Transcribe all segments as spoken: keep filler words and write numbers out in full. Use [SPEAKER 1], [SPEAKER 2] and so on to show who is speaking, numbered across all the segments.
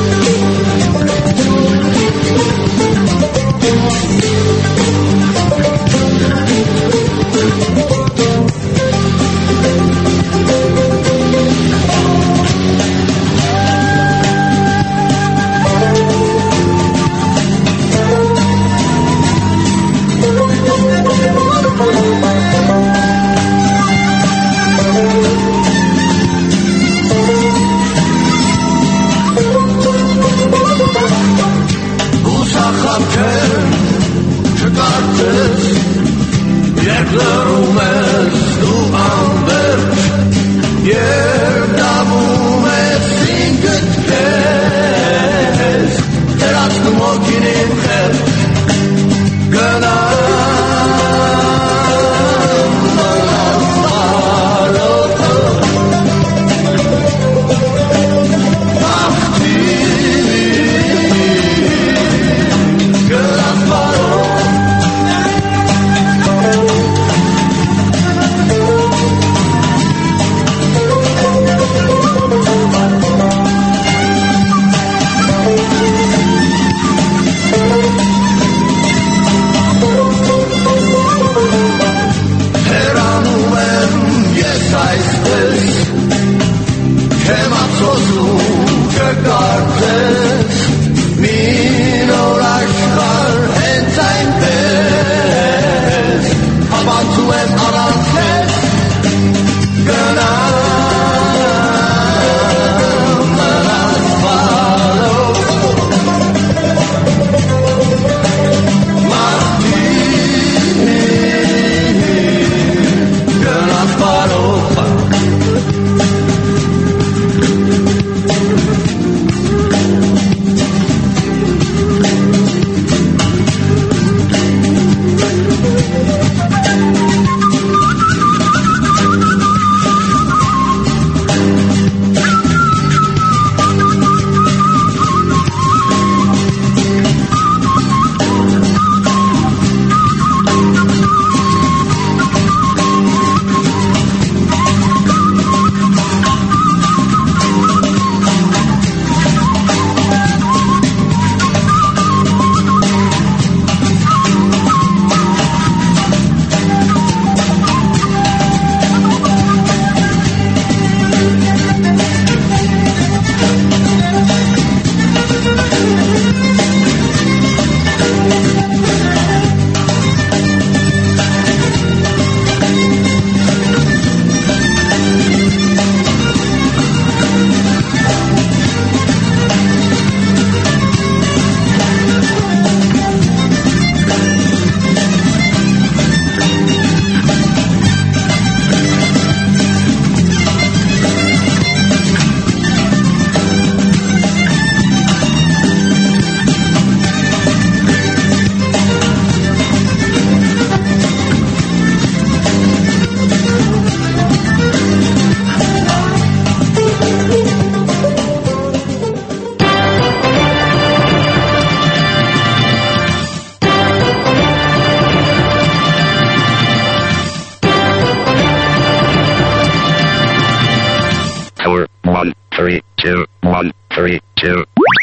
[SPEAKER 1] two, one, three, two.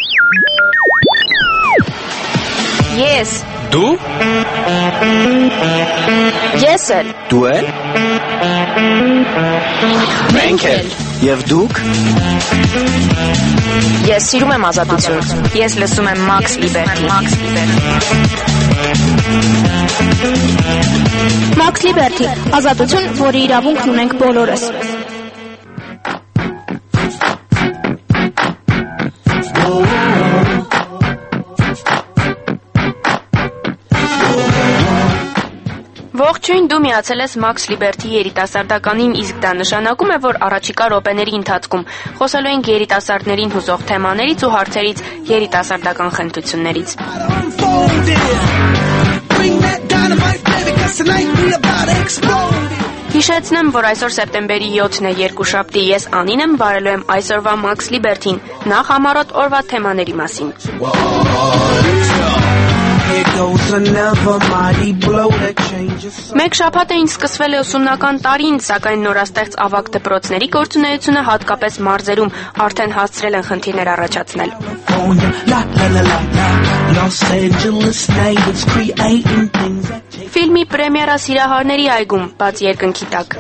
[SPEAKER 2] Yes.
[SPEAKER 3] Դու?
[SPEAKER 2] Ես էլ։
[SPEAKER 3] Դու էլ։ Մենք էլ։ Եվ դուք?
[SPEAKER 2] Ես սիրում եմ ազատություն։ Ես լսում եմ Max Liberty։
[SPEAKER 4] Max Liberty, ազատություն, որի իրավունքն ունենք բոլորս։
[SPEAKER 2] Ողջույն, դու միացել ես Max Liberty երիտասարդականին, իսկ դա նշանակում է, որ առաջիկա րոպեների ընթացքում խոսելու ենք երիտասարդներին հուզող թեմաներից ու հարցերից, երիտասարդական խնդություններից։ Հիշեցնեմ, որ այսօր սեպտեմբերի յոթն է, երկուշաբթի, ես Անին եմ, բարելու եմ այսօրվա Max Liberty-ին, նախ համառոտ օրվա թեմաների մասին։ Մեկ շաբաթ էին սկսվել է ուսումնական տարին, սակայն նորաստեղծ ավագ դպրոցների գործունեությունը հատկապես մարզերում արդեն հասցրել են խնդիրներ առաջացնել։ Ֆիլմի պրեմիերա Սիրահարների այգում, բաց երկնքի տակ։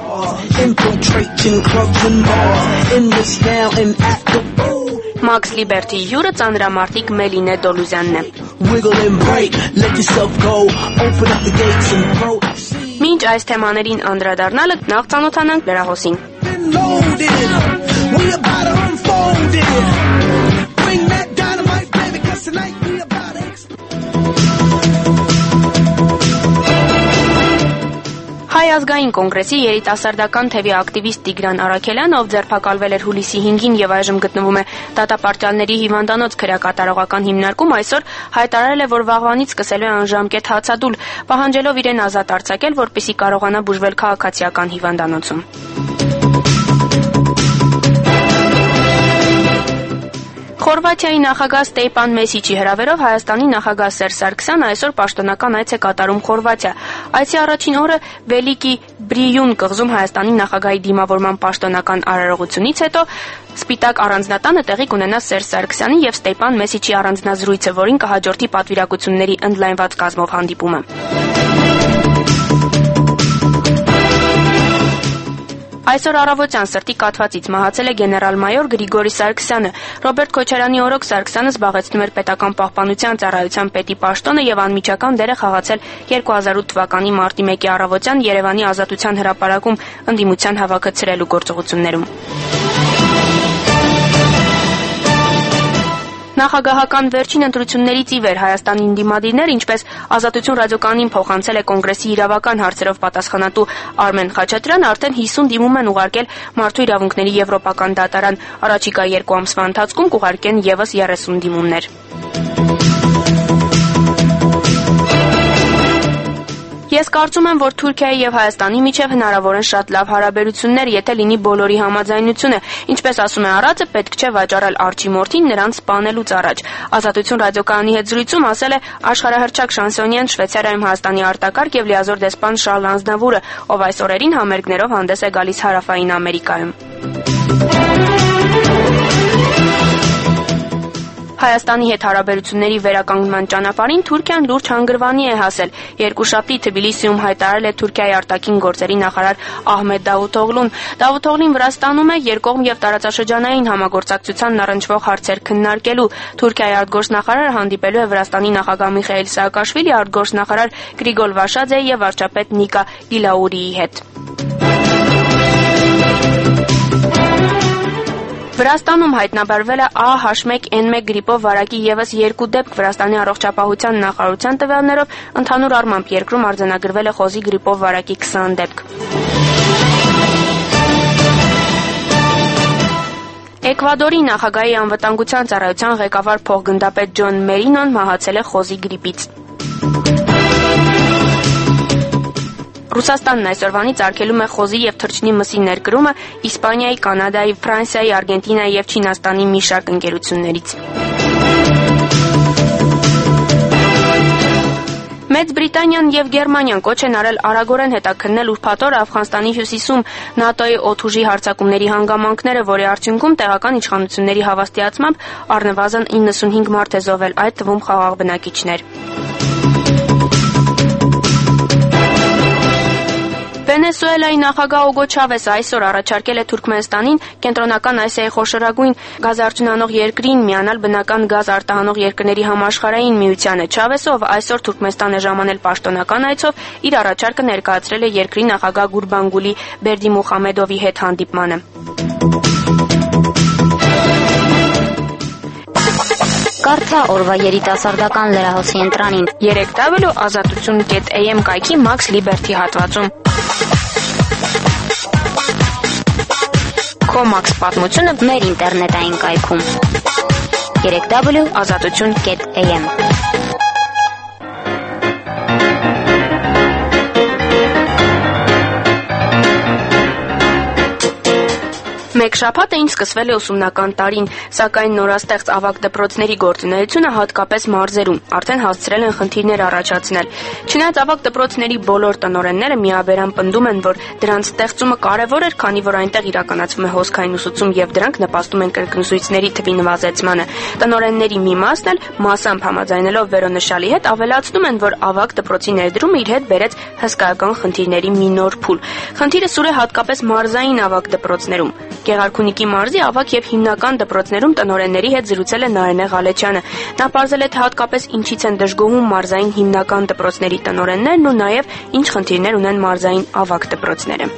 [SPEAKER 2] Մաքս Լիբերթի հյուրը ծանրամարտիկ Մելինե Դոլուզյանն է։ Մինչ այս թեմաներին անդրադառնալը նախ ծանոթանանք լրահոսին։ Հայ ազգային կոնգրեսի երիտասարդական թևի ակտիվիստ Տիգրան Արաքելյանը, ով ձերբակալվել էր հուլիսի հինգին եւ այժմ գտնվում է դատապարտյալների հիվանդանոց քրեակատարողական հիմնարկում, այսօր հայտարարել է, որ վաղվանից սկսելու է անժամկետ հացադուլ, պահանջելով իրեն ազատ արձակել, որպեսզի կարողանա բուժվել քաղաքացիական հիվանդանոցում։ Խորվաթիայի նախագահ Ստեյպան Մեսիչի հրավերով Հայաստանի նախագահ Սերժ Սարգսյանը այսօր պաշտոնական այց է կատարում Խորվաթիա։ Այցի առաջին օրը Վելիկի Բրիյուն կղզում Հայաստանի նախագահի դիմավորման պաշտոնական արարողությունից հետո Սպիտակ առանձնատանը տեղի կունենա Սերժ Սարգսյանի եւ Ստեյպան Մեսիչի առանձնազրույցը, որին կհաջորդի պատվիրակությունների ընդլայնված կազմով հանդիպումը։ Այսօր առավոտյան սրտի կաթվածից մահացել է գեներալ-մայոր Գրիգորի Սարգսյանը։ Ռոբերտ Քոչարյանի օրոք Սարգսյանը զբաղեցնում էր պետական պահպանության ծառայության պետի պաշտոնը եւ անմիջական դեր է խաղացել երկու հազար ութ թվականի մարտի մեկի առավոտյան Երևանի Ազատության հրապարակում ընդդիմության հավաքը ցրելու գործողություններում։ Նախագահական վերջին ընտրություններից ի վեր Հայաստանի ընդդիմադիրներ, ինչպես Ազատություն ռադիոկայանին փոխանցել է կոնգրեսի իրավական հարցերով պատասխանատու Արմեն Խաչատրյանը, արդեն հիսուն դիմում են ուղարկել Մարդու իրավունքների եվրոպական դատարան։ Առաջիկա երկու ամսվա ընթացքում կուղարկեն եւս երեսուն դիմումներ։ Ես կարծում եմ, որ Թուրքիայի եւ Հայաստանի միջև հնարավոր են շատ լավ հարաբերություններ, եթե լինի բոլորի համաձայնությունը։ Ինչպես ասում է Արածը, պետք չէ վաճառել արջի մորթին նրանց սպանելուց առաջ։ Ազատություն ռադիոկայանի հետ զրույցում ասել է աշխարհահռչակ շանսոնյեն Շվեյցարիայում Հայաստանի արտակարգ եւ լիազոր դեսպան Շարլ Անձնավուրը, ով այս օրերին համերգներով հանդես է գալիս Հարավային Ամերիկայում։ Հայաստանի հետ հարաբերությունների վերականգնման ճանապարհին Թուրքիան լուրջ հանգրվանի է հասել։ Երկուշաբթի Թբիլիսիում հայտարարել է Թուրքիայի արտաքին գործերի նախարար Ահմեդ Դավութօղլուն։ Դավութօղլին Վրաստանում է երկկողմ եւ տարածաշրջանային համագործակցության առնչվող հարցեր քննարկելու։ Թուրքիայի արտգործնախարարը հանդիպելու է Վրաստանի նախագահ Միխայիլ Սաակաշվիլի, արտգործնախարար Գրիգոր Վաշաձեի եւ վարչապետ Նիկա Գիլաուրիի հետ։ Վրաստանում հայտնաբերվել է A H one N one գրիպով վարակի եւս երկու դեպք։ Վրաստանի առողջապահության նախարարության տվյալներով ընդհանուր առմամբ երկրում արձանագրվել է խոզի գրիպով վարակի քսան դեպք։ Էկվադորի նախագահի անվտանգության ծառայության ղեկավար փոխգնդապետ Ջոն Մերինոն մահացել է խոզի գրիպից։ Ռուսաստանն այսօրվանից արգելում է խոզի եւ թռչնի մսի ներկրումը Իսպանիայի, Կանադայի, Ֆրանսիայի, Արգենտինայի եւ Չինաստանի մի շարք ընկերություններից։ Մեծ Բրիտանիան եւ Գերմանիան կոչ են արել արագորեն հետաքննել ուրբաթ օր Աֆղանստանի հյուսիսում ՆԱՏՕ-ի օդուժի հարձակումների հանգամանքները, որի արդյունքում տեղական իշխանությունների հավաստիացմամբ առնվազն իննսունհինգ մարդ է զոհվել, այդ թվում խաղաղ բնակիչներ։ Վենեսուելայի նախագահ Ուգո Չավեսը այսօր առաջարկել է Թուրքմենստանին, Կենտրոնական Ասիայի խոշորագույն գազարդյունանող երկրին, միանալ բնական գազ արտահանող երկրների համաշխարհային միությանը։ Չավեսը, ով այսօր Թուրքմենստան է ժամանել պաշտոնական այցով, իր առաջարկը ներկայացրել է երկրի նախագահ Գուրբանգուլի Բերդիմուխամեդովի հետ հանդիպմանը։
[SPEAKER 5] Կարդա օրվա երիտասարդական լրահոսի ընտրանին
[SPEAKER 2] երեք w ազատություն կետ a m կայքի Մաքս Լիբերթի հատվածում։ Քո Մաքս պատմությունը
[SPEAKER 5] մեր ինտերնետային կայքում երեք w
[SPEAKER 2] ազատություն կետ a m։ Երեք շաբաթ էին սկսվել է ուսումնական տարին, սակայն նորաստեղծ ավագ դպրոցների գործունեությունը հատկապես մարզերում արդեն հասցրել են խնդիրներ առաջացնել։ Չնայած ավագ դպրոցների բոլոր տնօրենները միաբերան պնդում են, որ դրանց ստեղծումը կարևոր էր, քանի որ այնտեղ իրականացվում է հոսքային ուսուցում եւ դրանք նպաստում են կրկնուսույցների թվի նվազեցմանը։ Տնօրենների մի մասն էլ մասամբ համաձայնելով վերոնշյալի հետ ավելացնում են, որ ավագ դպրոցի ներդրումը իր հետ բերեց հսկայական խնդիրների մի նոր փուլ։ Խնդիրը սուր է հատկապես մարզային ավագ դպրոցներում։ Գեղարքունիքի մարզի ավագ եւ հիմնական դպրոցներում տնօրենների հետ զրուցել է Նարինե Ղալեչյանը։ Նա պարզել է, թե հատկապես ինչից են դժգոհում մարզային հիմնական դպրոցների տնօրեններն ու նաեւ ինչ խնդիրներ ունեն մարզային ավագ դպրոցները։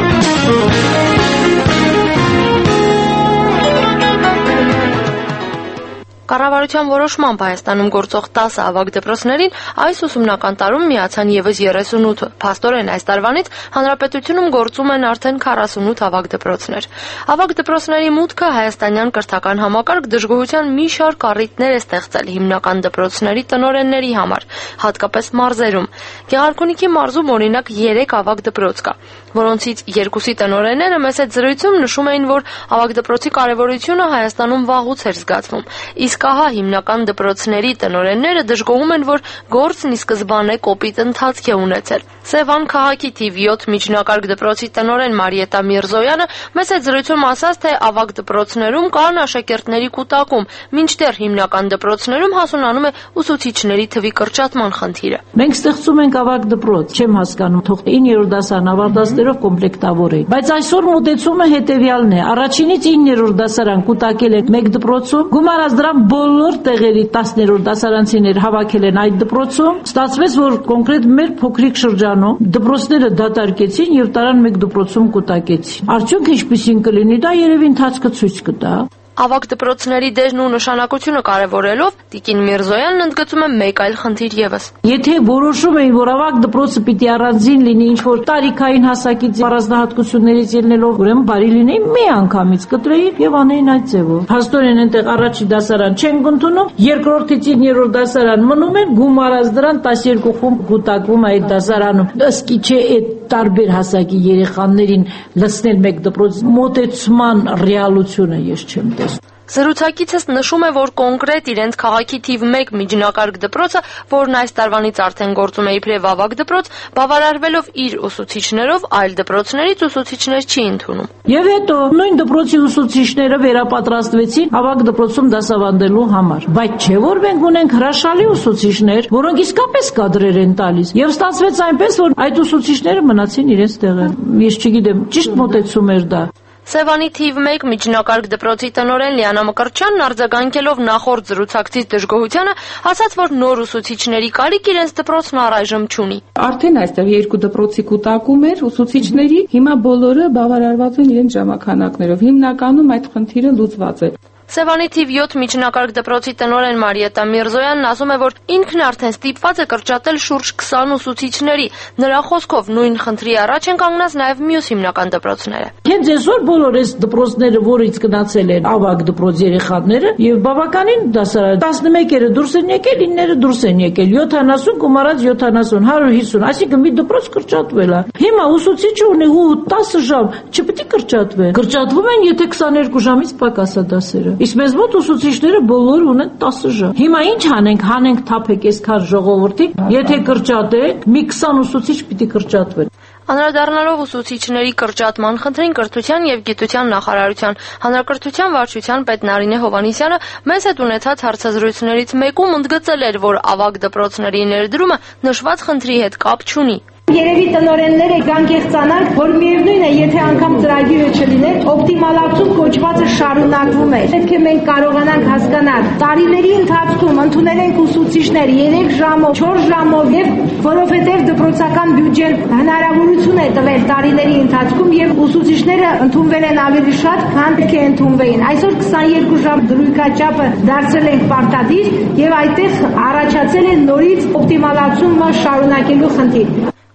[SPEAKER 6] Կառավարության որոշմամբ Հայաստանում գործող տասը ավագ դպրոցներին այս ուսումնական տարում միացան ևս երեսունութը։ Փաստորեն այս տարվանից հանրապետությունում գործում են արդեն քառասունութ ավագ դպրոցներ։ Ավագ դպրոցների մուտքը հայաստանյան կրթական համակարգ դժգոհության մի շարք առիթներ է ստեղծել հիմնական դպրոցների տնօրենների համար, հատկապես մարզերում։ Գեղարքունիքի մարզում օրինակ երեք ավագ դպրոց կա, որոնցից երկուսի տնօրենները մեծ զրույցում նշում էին, որ ավագ դպրոցի կարևորությունը Հայաստանում վաղուց էր զգացվում։ Իսկ ահա հիմնական դպրոցների տնօրենները դժգոհում են, որ գործն ի սկզբանե կոպիտ ընթացք է ունեցել։ Սևան քաղաքի թիվ յոթ միջնակարգ դպրոցի տնօրեն Մարիետա Միրզոյանը մեծ զրույցում ասաց, թե ավագ դպրոցներում կան աշակերտների կուտակում, մինչդեռ հիմնական դպրոցներում հասունանում է ուսուցիչների թվի կրճատման խնդիրը։
[SPEAKER 7] Մենք ստեղծում ենք ավագ դպրոց, չեմ հասկանում, թող իններորդ դասարան ավարտածներով կոմպլեկտավոր է։ Բայց այսօր մոտեցումը հետևյալն է. առաջինից իններորդ դասարան կուտակել են մեկ դպրոցում, գումարած դրան բոլոր տեղերի տասներորդ դասարանցիներ հավաքել են այդ դպրոցում, ստացվեց, որ կոնկրետ մեր փոքրիկ շրջանում դպրոցները դատարկեցին եւ տարան մեկ դպրոցում կուտակեցին։ Արդյոք ինչպեսին կլինի, դա երևի ընթացքը ցույց կտա։
[SPEAKER 6] Ավագ դպրոցների դերն ու նշանակությունը կարևորելով Տիկին Միրզոյանն ընդգծում է մեկ այլ խնդիր եւս։
[SPEAKER 7] Եթե որոշում էին, որ ավագ դպրոցը պիտի առանձին լինի ինչ-որ տարիքային հասակից առանձնահատկություններից ելնելով, ուրեմն բարի լինեին մի անգամից կտրեին եւ անեին այդ ձևով։ Փաստորեն այնտեղ առաջի դասարան չեն ընդունում, երկրորդից իններորդ դասարան մնում են, գումարած դրան տասներկու խումբ կուտակվում այդ դասարանում։ Ըստ չէ այդ տարբեր հասակի երեխաներին լցնել մեկ դպրոց մոտեցման ռեալությունը ես չեմ տեսնում։
[SPEAKER 6] Զրուցակիցս նշում է, որ կոնկրետ իրենց քաղաքի թիվ մեկ միջնակարգ դպրոցը, որն այս տարվանից արդեն գործում է իբրև ավագ դպրոց, բավարարվելով իր ուսուցիչներով այլ դպրոցներից ուսուցիչներ չի ընդունում։
[SPEAKER 7] Եվ հետո նույն դպրոցի ուսուցիչները վերապատրաստվեցին ավագ դպրոցում դասավանդելու համար։ Բայց չէ որ մենք ունենք հրաշալի ուսուցիչներ, որոնք իսկապես կադրեր են տալիս։ Եվ ստացվեց այնպես, որ այդ ուսուցիչները մնացին իրենց տեղը։ Ես չգիտեմ, ճիշտ մոտեցում էր դա։
[SPEAKER 6] Սևանի թիվ մեկ միջնակարգ դպրոցի տնօրեն Լիանա Մկրտչյանն արձագանքելով նախորդ զրուցակցից դժգոհությանը, ասաց, որ նոր ուսուցիչների կարիք իրենց դպրոցն առայժմ չունի։
[SPEAKER 8] Արդեն այստեղ երկու դպրոցի կուտակում էր ուսուցիչների, հիմա բոլորը բավարարված են իրենց ժամանակներով։ Հիմնականում այդ խնդիրը լուծված է։
[SPEAKER 6] Սևանի թիվ յոթ միջնակարգ դպրոցի տնօրեն Մարիետա Միրզոյանն ասում է, որ ինքն արդեն ստիպված է կրճատել շուրջ քսան ուսուցիչների։ Նրա խոսքով նույն խնդրի առաջ են կանգնած նաև մյուս հիմնական դպրոցները։
[SPEAKER 7] Հենց այսօր բոլոր այս դպրոցները, որից գնացել են ավագ դպրոց երեխաները, եւ բավականին դասարան տասնմեկերը դուրս են եկել, ինները դուրս են եկել, յոթանասուն գումարած յոթանասուն, հարյուր հիսուն, այսինքն մի դպրոց կրճատվել է։ Հիմա ուսուցիչը ունի տասը ժամ, չպետք է կրճատվեն։ Կրճատվում են, եթե քսաներկու ժամից պակաս է դասերը։ Իսկ մեզ մոտ ուսուցիչները բոլոր ունեն տասը ժամ։ Հիմա ինչ անենք, հանենք թափեք այսքան ժողովրդի, եթե կրճատենք, մի քսան ուսուցիչ պիտի կրճատվեն։
[SPEAKER 6] Անդրադառնալով ուսուցիչների կրճատման խնդրին կրթության եւ գիտության նախարարության հանրակրթության վարչության պետ Նարինե Հովհաննիսյանը մեզ հետ ունեցած հարցազրույցներից մեկում ընդգծել էր, որ ավագ դպրոցների ներդրումը նշված խնդրի հետ կապ չունի։
[SPEAKER 9] Երևի տնօրենները կան կեղծանանք, որ միևնույն է, եթե անգամ ծրագիրը չլիներ, օպտիմալացում կոչվածը շարունակվում է։ Պետք է մենք կարողանանք հասկանալ, տարիների ընթացքում ընդունել ենք ուսուցիչներ երեք ժամով, չորս ժամով, եւ որովհետեւ դպրոցական բյուջեն հնարավորություն է տվել տարիների ընթացքում եւ ուսուցիչները ընդունվել են ավելի շատ, քան պետք է ընդունվեին։ Այսօր քսաներկու ժամ դրույքաչափը դարձրել ենք պարտադիր եւ այդտեղ առաջացել է նորից օպտիմալացումը շարունակելու խնդիր։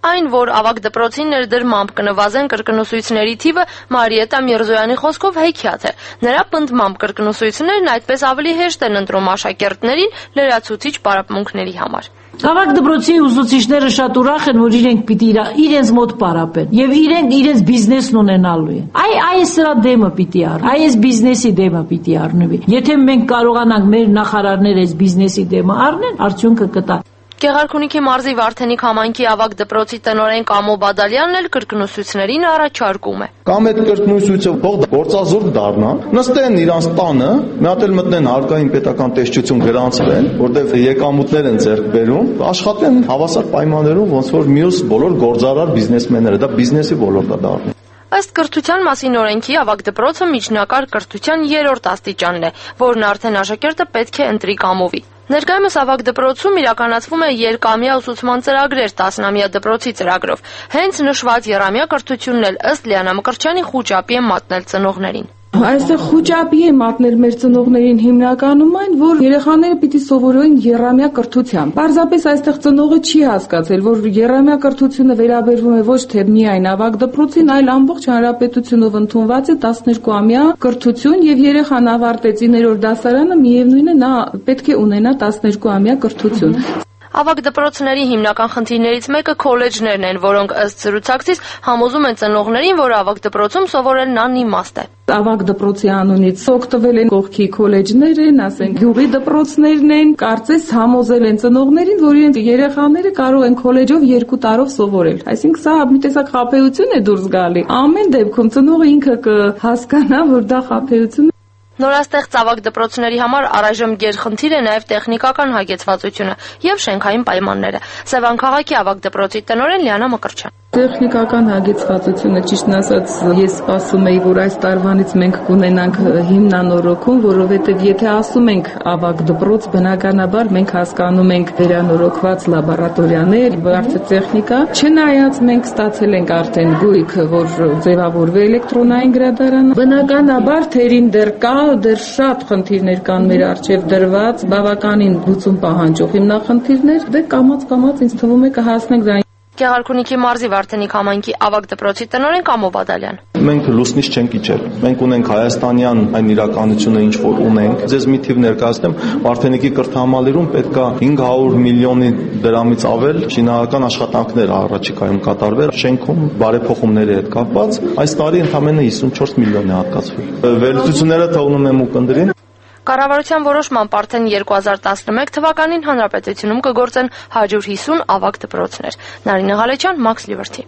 [SPEAKER 6] Այն, որ ավագ դպրոցին ներդրմամբ կնվազեն կրկնուսույցների թիվը Մարիետա Միրզոյանի խոսքով հեքիաթ է։ Նրա պնդմամբ կրկնուսույցներն այդպես ավելի հեշտ են ընտրում աշակերտներին լրացուցիչ պարապմունքների համար։
[SPEAKER 7] Ավագ դպրոցի ուսուցիչները շատ ուրախ են, որ իրենք պիտի իրենց մոտ պարապեն եւ իրենք իրենց բիզնեսն ունենալու են։ Այ այս սրա դեմը պիտի առնի, այս բիզնեսի դեմը պիտի առնվի։ Եթե մենք կարողանանք մեր նախարարները այս բիզնեսի դեմը առնեն, արդյունքը կտա։
[SPEAKER 6] Գեղարքունիքի մարզի Վարդենիկ համայնքի ավագ դպրոցի տնօրեն Կամո Բադալյանն էլ կրկնուսույցներին առաջարկում է։
[SPEAKER 10] Կամ այդ կրկնուսույցը փող գործազուրկ դառնա, նստեն իրանց տանը, մի հատ էլ մտնեն հարկային պետական տեսչություն գրանցվեն, որտեղ եկամուտներ են ձեռք բերում, աշխատեն հավասար պայմաններում, ոնց որ մյուս բոլոր գործարար բիզնեսմենները, դա բիզնեսի ոլորտ է դառնում։
[SPEAKER 6] Ըստ կրթության մասին օրենքի ավագ դպրոցը միջնակարգ կրթության երրորդ աստիճանն է, որն արդեն աշակերտը պետք է ընտրի կամովի։ Ներկայումս ավագ դպրոցում իրականացվում է երկամյա ուսուցման ծրագրեր տասնամյա դպրոցի ծրագրով։ Հենց նշված եռամյա կրթությունն էլ ըստ Լիանա Մկրտչյանի խուճապի է մատնել ծնողներին։
[SPEAKER 8] Այստեղ խուճապի է մատնել մեր ծնողներին հիմնականում այն, որ երեխաները պիտի սովորեն եռամյա կրթությամբ։ Պարզապես այստեղ ծնողը չի հասկացել, որ եռամյա կրթությունը վերաբերվում է ոչ թե միայն ավագ դպրոցին, այլ ամբողջ հանրապետությունով ընդունված է տասներկուամյա կրթություն եւ երեխան ավարտեցի ներորդ դասարանը, միևնույն է նա պետք է ունենա տասներկուամյա կրթություն։
[SPEAKER 6] Ավագ դպրոցների հիմնական խնդիրներից մեկը քոլեջներն են, որոնք ըստ զրուցակցից համոզում են ծնողներին, որ ավագ դպրոցում սովորելն անիմաստ է։
[SPEAKER 8] Ավագ դպրոցի անունից օգտվել են կողքի քոլեջներ են, ասենք գյուղի դպրոցներն են, կարծես համոզել են ծնողներին, որ իրենց երեխաները կարող են քոլեջով երկու տարով սովորել։ Այսինքն սա մի տեսակ խաբեություն է դուրս գալի։ Ամեն դեպքում ծնողը ինքը կհասկանա, որ դա խաբեություն է։
[SPEAKER 6] Նորաստեղծ ավագ դպրոցների համար առայժմ գերխնդիր է նաև տեխնիկական հագեցվածությունը եւ շենքային պայմանները։ Սևան քաղաքի ավագ դպրոցի տնօրեն Լիանա Մկրտչյան։
[SPEAKER 8] Տեխնիկական հագեցվածությունը, ճիշտն ասած, ես սպասում եի, որ այս տարվանից մենք կունենանք հիմնանորոգում, որովհետև եթե ասում ենք ավագ դպրոց, բնականաբար մենք հասկանում ենք վերանորոգված լաբորատորիաներ, բարձր տեխնիկա, չնայած մենք ստացել ենք արդեն գույք, որ ձևավորվի էլեկտրոնային գրադարանը։ Բնականաբար թերին դեռ կա, դեռ շատ խնդիրներ կան մեր առջև դրված, բավականին լուծում պահանջող հիմնախնդիրներ, դե կամաց-կամաց ինձ թվում է կհասնենք դրան։
[SPEAKER 6] Գեղարքունիքի մարզի Վարդենիկ համայնքի ավագ դպրոցի տնօրեն Կամո Բադալյան։
[SPEAKER 10] Մենք լուսնից չենք իջել։ Մենք ունենք հայաստանյան այն իրականությունը, ինչ որ ունենք։ Ձեզ մի թիվ ներկայացնեմ, Վարդենիկի կրթահամալիրում պետքա հինգ հարյուր միլիոնի դրամից ավել շինարարական աշխատանքներ առաջիկայում կատարվեր։ Շենքում բարեփոխումների հետ կապված այս տարի ընդամենը հիսունչորս միլիոն է հատկացվել։ Վերլուծությունները թողնում եմ ու կնդրին։
[SPEAKER 6] Կառավարության որոշմամբ արդեն երկու հազար տասնմեկ թվականին հանրապետությունում կգործեն հարյուր հիսուն ավագ դպրոցներ։ Նարինե Ղալեչյան, Max Liberty։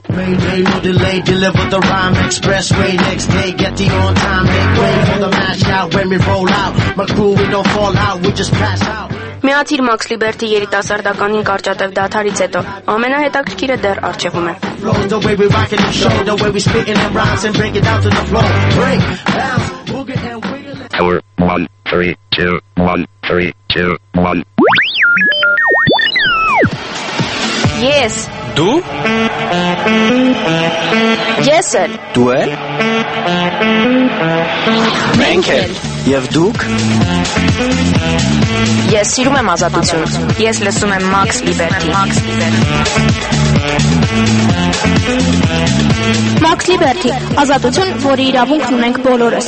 [SPEAKER 6] Միացիր Max Liberty երիտասարդականին կարճատև դադարից հետո ամենահետաքրքիրը դեռ առջևում է։
[SPEAKER 1] Tower one three two one three two one.
[SPEAKER 2] Yes.
[SPEAKER 3] Դու
[SPEAKER 2] Ես էլ։
[SPEAKER 3] Դու էլ Մենք էլ Եվ դուք
[SPEAKER 2] Ես սիրում եմ ազատություն։ Ես լսում եմ Max Liberty։
[SPEAKER 4] Max Liberty, ազատություն, որի իրավունքն ունենք բոլորս։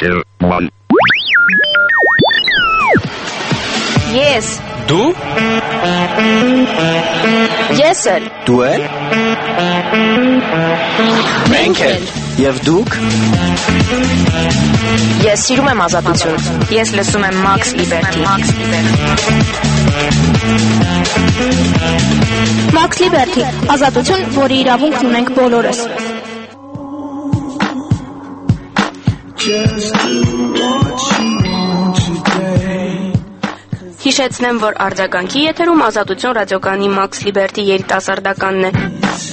[SPEAKER 1] two, one.
[SPEAKER 2] Ես
[SPEAKER 3] Դու
[SPEAKER 2] Ես էլ
[SPEAKER 3] Դու էլ Մենք էլ Եվ դուք
[SPEAKER 2] Ես սիրում եմ ազատություն։ Ես լսում եմ Max Liberty։
[SPEAKER 4] Max Liberty, ազատություն, որի իրավունքն ունենք բոլորս։
[SPEAKER 2] Հիշեցնեմ, որ արձագանքի եթերում ազատություն ռադիոկայանի Max Liberty երիտասարդականն է։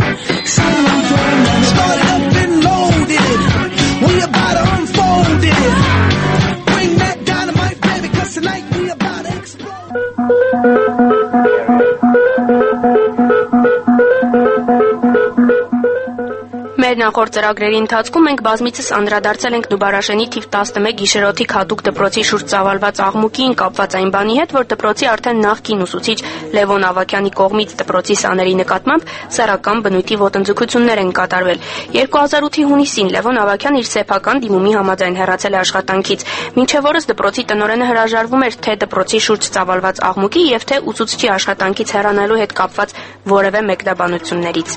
[SPEAKER 2] Մեր նախորդ ծրագրերի ընթացքում մենք բազմիցս անդրադարձել ենք Նուբարաշենի թիվ տասնմեկ գիշերօթիկ հատուկ դպրոցի շուրջ ծավալված աղմուկին կապված այն բանի հետ, որ դպրոցի արդեն նախկին ուսուցիչ Լևոն Ավագյանի կողմից դպրոցի սաների նկատմամբ սեռական բնույթի ոտնձգություններ են կատարվել։ երկու հազար ութի հունիսին Լևոն Ավագյանն իր սեփական դիմումի համաձայն հեռացել է աշխատանքից։ Մինչև օրս դպրոցի տնօրենը հրաժարվում էր թե դպրոցի շուրջ ծավալված աղմուկի եւ թե ուսուցչի աշխատանքից հեռանալու հետ կապված որևէ մեկնաբանություններից։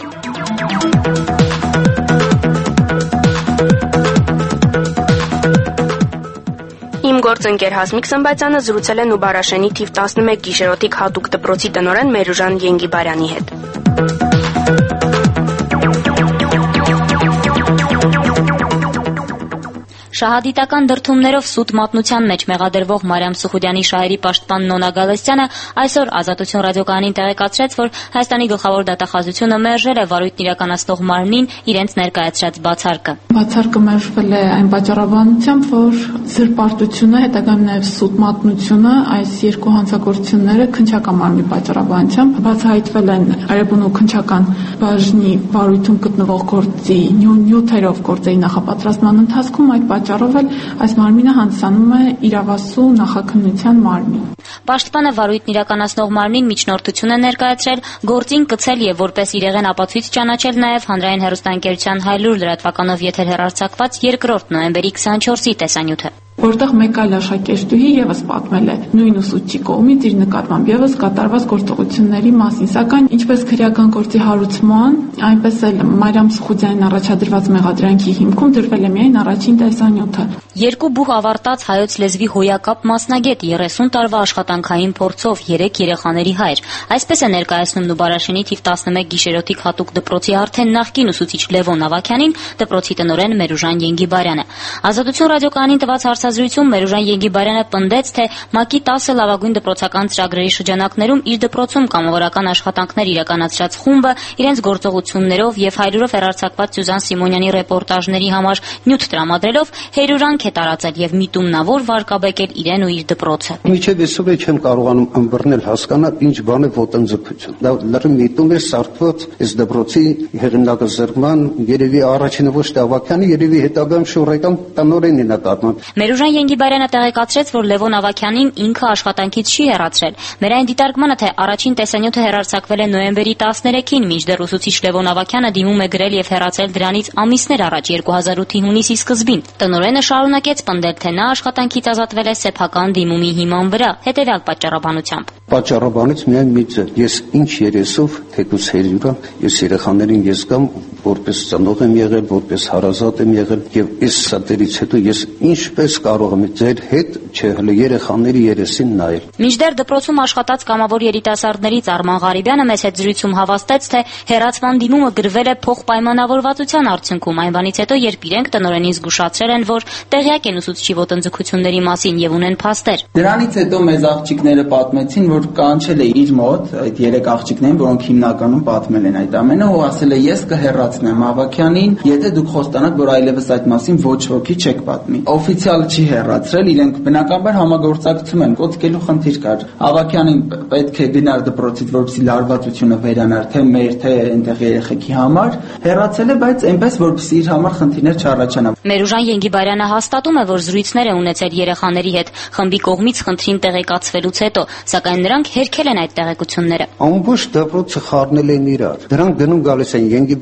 [SPEAKER 2] Իմ գործընկեր Հասմիկ Սմբայցյանը զրուցել է Նուբարաշենի թիվ տասնմեկ գիշերօթիկ հատուկ դպրոցի տնօրեն Մերուժան Ենգիբարյանի հետ։
[SPEAKER 5] Շահադիտական դրդումներով սուտ մատնության մեջ մեղադրվող Մարիամ Սուխուդյանի շահերի պաշտպան Նոնա Գալստյանը այսօր Ազատություն ռադիոկայանին տեղեկացրեց, որ Հայաստանի գլխավոր դատախազությունը մերժել է վարույթն իրականացնող մարմնին իրենց ներկայացրած բացարկը։
[SPEAKER 8] Բացարկը մերժվել է այն պատճառաբանությամբ, որ զրպարտությունը, հետագայում նաև սուտ մատնությունը, այս երկու հանցագործությունները քննչական մարմնի պատճառաբանությամբ բացահայտվել են Արևմուտք քննչական բաժնի վարույթում գտնվող գործի նյութերով գործերի նախապատրաստման ընթացքում այդ պատճառով էլ այս մարմինը հանդիսանում է իրավասու նախաքննության մարմին։
[SPEAKER 5] Պաշտպանը վարույթն իրականացնող մարմնին միջնորդություն է ներկայացրել, գործին կցել եւ որպես իրեղեն ապացույց ճանաչել նաեւ հանրային հեռուստաընկերության Հայլուր լրատվականով եթեր հեռարձակված երկրորդ նոյեմբերի քսաներկուսի տեսանյութը,
[SPEAKER 8] որտեղ մեկ այլ աշակերտուհի եւս պատմել է նույն ուսուցչի կողմից իր նկատմամբ եւս կատարված գործողությունների մասին, սակայն ինչպես քրեական գործի հարուցման, այնպես էլ Մարիամ Սուխուդյանին առաջադրված մեղադրանքի հիմքում դրվել է միայն առաջին տեսանյութը։
[SPEAKER 5] Երկու բուհ ավարտած հայոց լեզվի հոյակապ մասնագետ, երեսուն տարվա աշխատանքային փորձով, երեք երեխաների հայր։ Այսպես է ներկայացնում Նուբարաշենի թիվ տասնմեկ գիշերօթիկ հատուկ դպրոցի արդեն նախկին ուսուցիչ Լևոն Ավագյանին դպրոցի տնօրեն Մերուժան Ենգիբարյանը։ Ազատություն ռադիոկայանին տված հարցազրույցում Մերուժան Ենգիբարյանը պնդեց, թե ՄԱԿ-ի տասը լավագույն դպրոցական ծրագրերի շրջանակներում իր դպրոցում կամավորական աշխատանքներ իրականացրած խումբը իրենց գործողություններով եւ հայրուրով հեռարձակված Սյուզան Սիմոնյանի ռեպորտաժների համար նյութ տրամադրելով հերյուրանք է տարածել եւ միտումնավոր վարկաբեկել իրեն ու իր դպրոցը։
[SPEAKER 11] Միջև այսօր չեմ կարողանում ըմբռնել հասկանալ ինչ բան է ոտնձգություն։ Դա լրիվ միտում է սարքված այս դպրոցի հեղինակը զրկման, երևի առաջինը ոչ թե Ավագյանի, երևի հետագայում շորեկան տնօրենի նկատմամբ։
[SPEAKER 5] Մերուժան Ենգիբարյանը տեղեկացրեց, որ Լևոն Ավագյանին ինքը աշխատանքից չի հեռացրել։ Մեր այն դիտարկմանը, թե առաջին տեսանյութը հեռարձակվել է նոյեմբերի տասներեքին, մինչդեռ ուսուցիչ Լևոն Ավագյանը դիմում է գրել եւ հեռացել դրանից ամիսներ առաջ երկու հազար ութի հունիսի սկզբին։ Տնօրենը շարունակեց պնդել, թե նա աշխատանքից ազատվել է սեփական դիմումի հիման վրա, հետեւյալ պատճառաբանությամբ։
[SPEAKER 11] Պատճառաբանից միայն մի ձև։ Ես ինչ երեսով, թեկուզ հերյուրա, ես երեխաներին ես կամ որպես ծնող եմ եղել, որպես հարազատ եմ եղել եւ այս սատերից հետո ես ինչպես կարող եմ ձեր հետ չէ հələ երեխաների երեսին նայել։
[SPEAKER 5] Մինչդեռ դպրոցում աշխատած կամավոր երիտասարդներից Արման Ղարիբյանը մեծ հետ զրույցում հավաստեց, թե հեռացման դիմումը գրվել է փոխպայմանավորվածության արդյունքում, այն բանից հետո, երբ իրենք տնօրենին զգուշացրել են, որ տեղյակ են ուսուցչի ոտնձգությունների մասին եւ ունեն փաստեր։
[SPEAKER 12] Դրանից հետո մեզ աղջիկները պատմեցին, որ կանչել է իր մոտ այդ երեք աղջիկներին, որոնք հիմնականում պատմել են այդ ամենը, ու ասել է ես կհեռացնեմ Ավագյանին, եթե դուք խոստանաք, որ այլևս այդ մասին ոչ ոքի չեք պատմի։ Օֆիցիալը չի հեռացրել, իրենք բնականաբար համագործակցում են, կոծկելու խնդիր կար։ Ավագյանին պետք է գնար դպրոցից, որպեսզի լարվածությունը վերանար թե մեր, թե այնտեղ երեխեքի համար, հեռացել է, բայց այնպես որպեսզի իր համար խնդիրներ չառաջանա։
[SPEAKER 5] Մերուժան Ենգիբարյանը հաստատում է, որ զրույցներ է ունեցել երեխաների հետ խմբի կողմից խնդրին տեղեկացվելուց հետո, սակայն նրանք հերքել են այդ տեղեկությունները։
[SPEAKER 11] Ամբողջ դպրոցը խառնել են իրար։ Դրանք գնում գալիս են Ենգիբարյան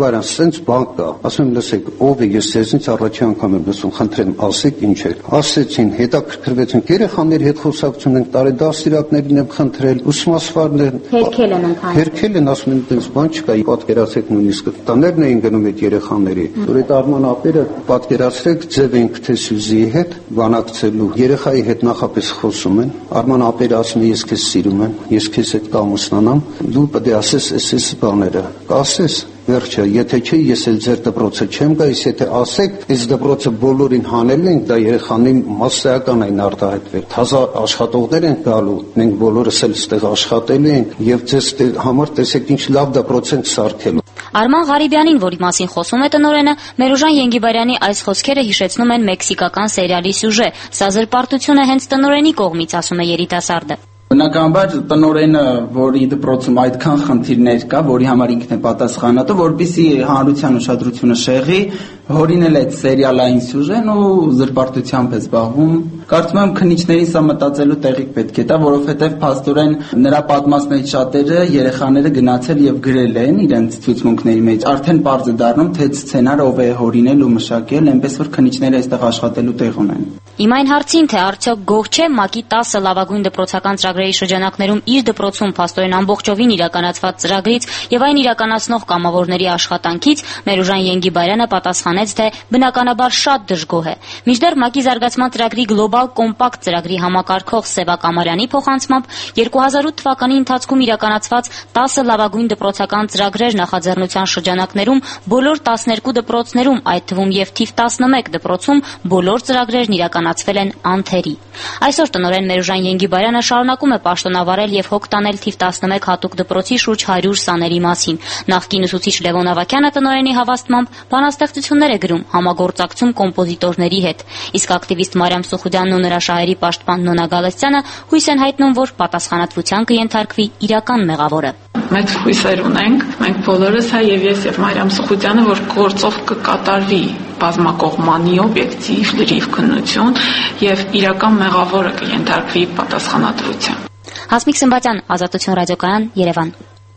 [SPEAKER 11] սենց բան կա։ Ասում եմ, լսեք, ով է, ես ձեզնից առաջի անգամ եմ լսում, խնդրեմ, ասեք ինչ է։ Ասեցին, հետաքրքրվեցին, երեխաների հետ խոսակցություն ենք տարել, դաստիարակներին եմ խնդրել, ուսումնասիրներ
[SPEAKER 5] հերքել են ընդհանուր։
[SPEAKER 11] Հերքել են, ասում են, այդպես բան չկա, պատկերացեք նույնիսկ տաներն էին գնում այդ երեխաների։ Որ այդ Արման ապերը պատկերացրեք, ձև են քթե Սյուզիի հետ բանակցելու, երեխայի հետ նախապես խոսում են, Արման ապերը ասում է, ես քեզ սիրում եմ, ես քեզ հետ կամուսնանամ, դու պետք է ասես էս բաները, կասես վերջը, եթե չէ, ես էլ ձեր դպրոցը չեմ գա, եթե ասեք, այս դպրոցը բոլորին հանել ենք, դա երեխաների մասսայական այն արտահայտվել։ Թազա աշխատողներ են գալու, մենք բոլորս էլ ստեղ աշխատելու ենք եւ ձեզ համար տեսեք ինչ լավ դպրոց ենք սարքելու։
[SPEAKER 5] Արման Ղարիբյանին, որի մասին խոսում է տնօրենը, Մերուժան Ենգիբարյանի այս խոսքերը հիշեցնում են մեքսիկական սերիալի սյուժե։ Սա զրպարտություն է հենց տնօրենի կողմից, ասում է երիտասարդը։
[SPEAKER 12] Բնականաբար տնօրենը, որի դպրոցում այդքան խնդիրներ կա, որի համար ինքն է պատասխանատու, որպեսզի հանրության ուշադրությունը շեղի, հորինել այդ սերիալային սյուժեն ու զրպարտությամբ է զբաղվում։ Կարծում եմ քննիչներին սա մտածելու տեղիք պետք է տա, որովհետև փաստորեն նրա պատմածներից շատերը երեխաները գնացել եւ գրել են իրենց ցուցմունքների մեջ։ Արդեն պարզ է դառնում, թե սցենարը ով է հորինել ու մշակել, այնպես որ քննիչները այստեղ աշխատելու տեղ ունեն։
[SPEAKER 5] Իմ այն հարցին, թե արդյոք գող չէ ՄԱԿ-ի տասը լավագույն դպրոցական ծրագրերի շրջանակներում իր դպրոցում փաստորեն ամբողջովին իրականացված ծրագրից եւ այն իրականացնող կամավորների աշխատանքից, Մերուժան Ենգիբարյանը պատասխանեց, թե բնականաբար շատ դժգոհ է։ Մինչդեռ ՄԱԿ-ի զարգացման ծրագրի գլոբալ կոմպակտ ծրագրի համակարգող Սևակ Ամարյանի փոխանցմամբ երկու հազար ութ թվականի ընթացքում իրականացված տասը լավագույն դպրոցական ծրագրեր նախաձեռնության շրջանակներում բոլոր տասներկու դպրոցներում, այդ թվում եւ թիվ տասնմեկ դպրոցում բոլոր ծրագրերն իրականացվել են անթերի։ Այսօր տնօրեն Մերուժան Ենգիբարյանը շարունակում է պաշտոնավարել եւ հոգ տանել թիվ տասնմեկ հատուկ դպրոցի շուրջ հարյուր սաների մասին։ Նախկին ուսուցիչ Լևոն Ավագյանը տնօրենի հավաստմամբ բանաստեղծություններ է գրում համագործակցում կոմպոզիտորների հետ։ Իսկ ակտիվիստ Մարիամ Սուխուդյանն ու նրա շահերի պաշտպան Նոնա Գալստյանը հույս են հայտնում, որ պատասխանատվության կենթարկվի իրական մեղավորը։
[SPEAKER 13] Մեծ հույսեր ունենք, մենք բոլորս, հա եւ ես եւ Մարիամ Սուխուդյանը, որ գործով կկատարվի բազմակողմանի օբյեկտիվ լրիվ քննություն եւ իրական մեղավորը կենթարկվի պատասխանատվության։
[SPEAKER 5] Հասմիկ Սմբատյան, Ազատություն ռադիոկայան, Երևան։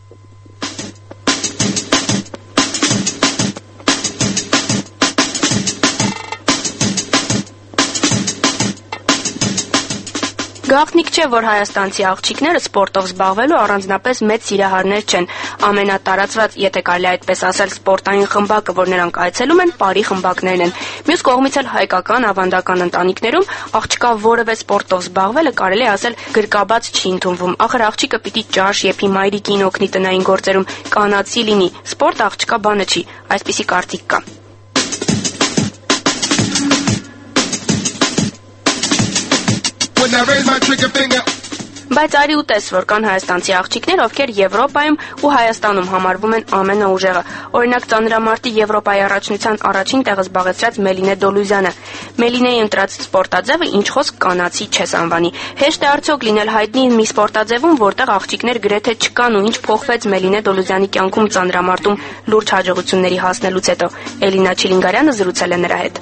[SPEAKER 2] Գաղտնիք չէ, որ հայաստանցի աղջիկները սպորտով զբաղվելու առանձնապես մեծ սիրահարներ չեն։ Ամենատարածված, եթե կարելի այդպես ասել, սպորտային խմբակը, որ նրանք այցելում են, պարի խմբակներն են։ Մյուս կողմից էլ հայկական ավանդական ընտանիքներում աղջկա որևէ սպորտով զբաղվելը կարելի ասել գրկաբաց չի ընդունվում։ Ախր աղջիկը պիտի ճաշ եփի, մայրիկին օգնի տնային գործերում, կանացի լինի։ Սպորտ աղջկա բանը չի, այսպիսի կարծիք կա։ Բայց արի ուտես, որ կան հայաստանցի աղջիկներ, ովքեր Եվրոպայում ու Հայաստանում համարվում են ամենաուժեղը։ Օրինակ ծանրամարտի Եվրոպայի առաջնության առաջին տեղը զբաղեցրած Մելինե Դոլուզյանը։ Մելինեի ընտրած սպորտաձևը ինչ խոսք կանացի չես անվանի։ Հեշտ է արդյոք լինել հայտնի մի սպորտաձևում, որտեղ աղջիկներ գրեթե չկան ու ինչ փոխվեց Մելինե Դոլուզյանի կյանքում ծանրամարտում լուրջ հաջողությունների հասնելուց հետո։ Էլինա Չիլինգարյանը զրուցել է նրա հետ։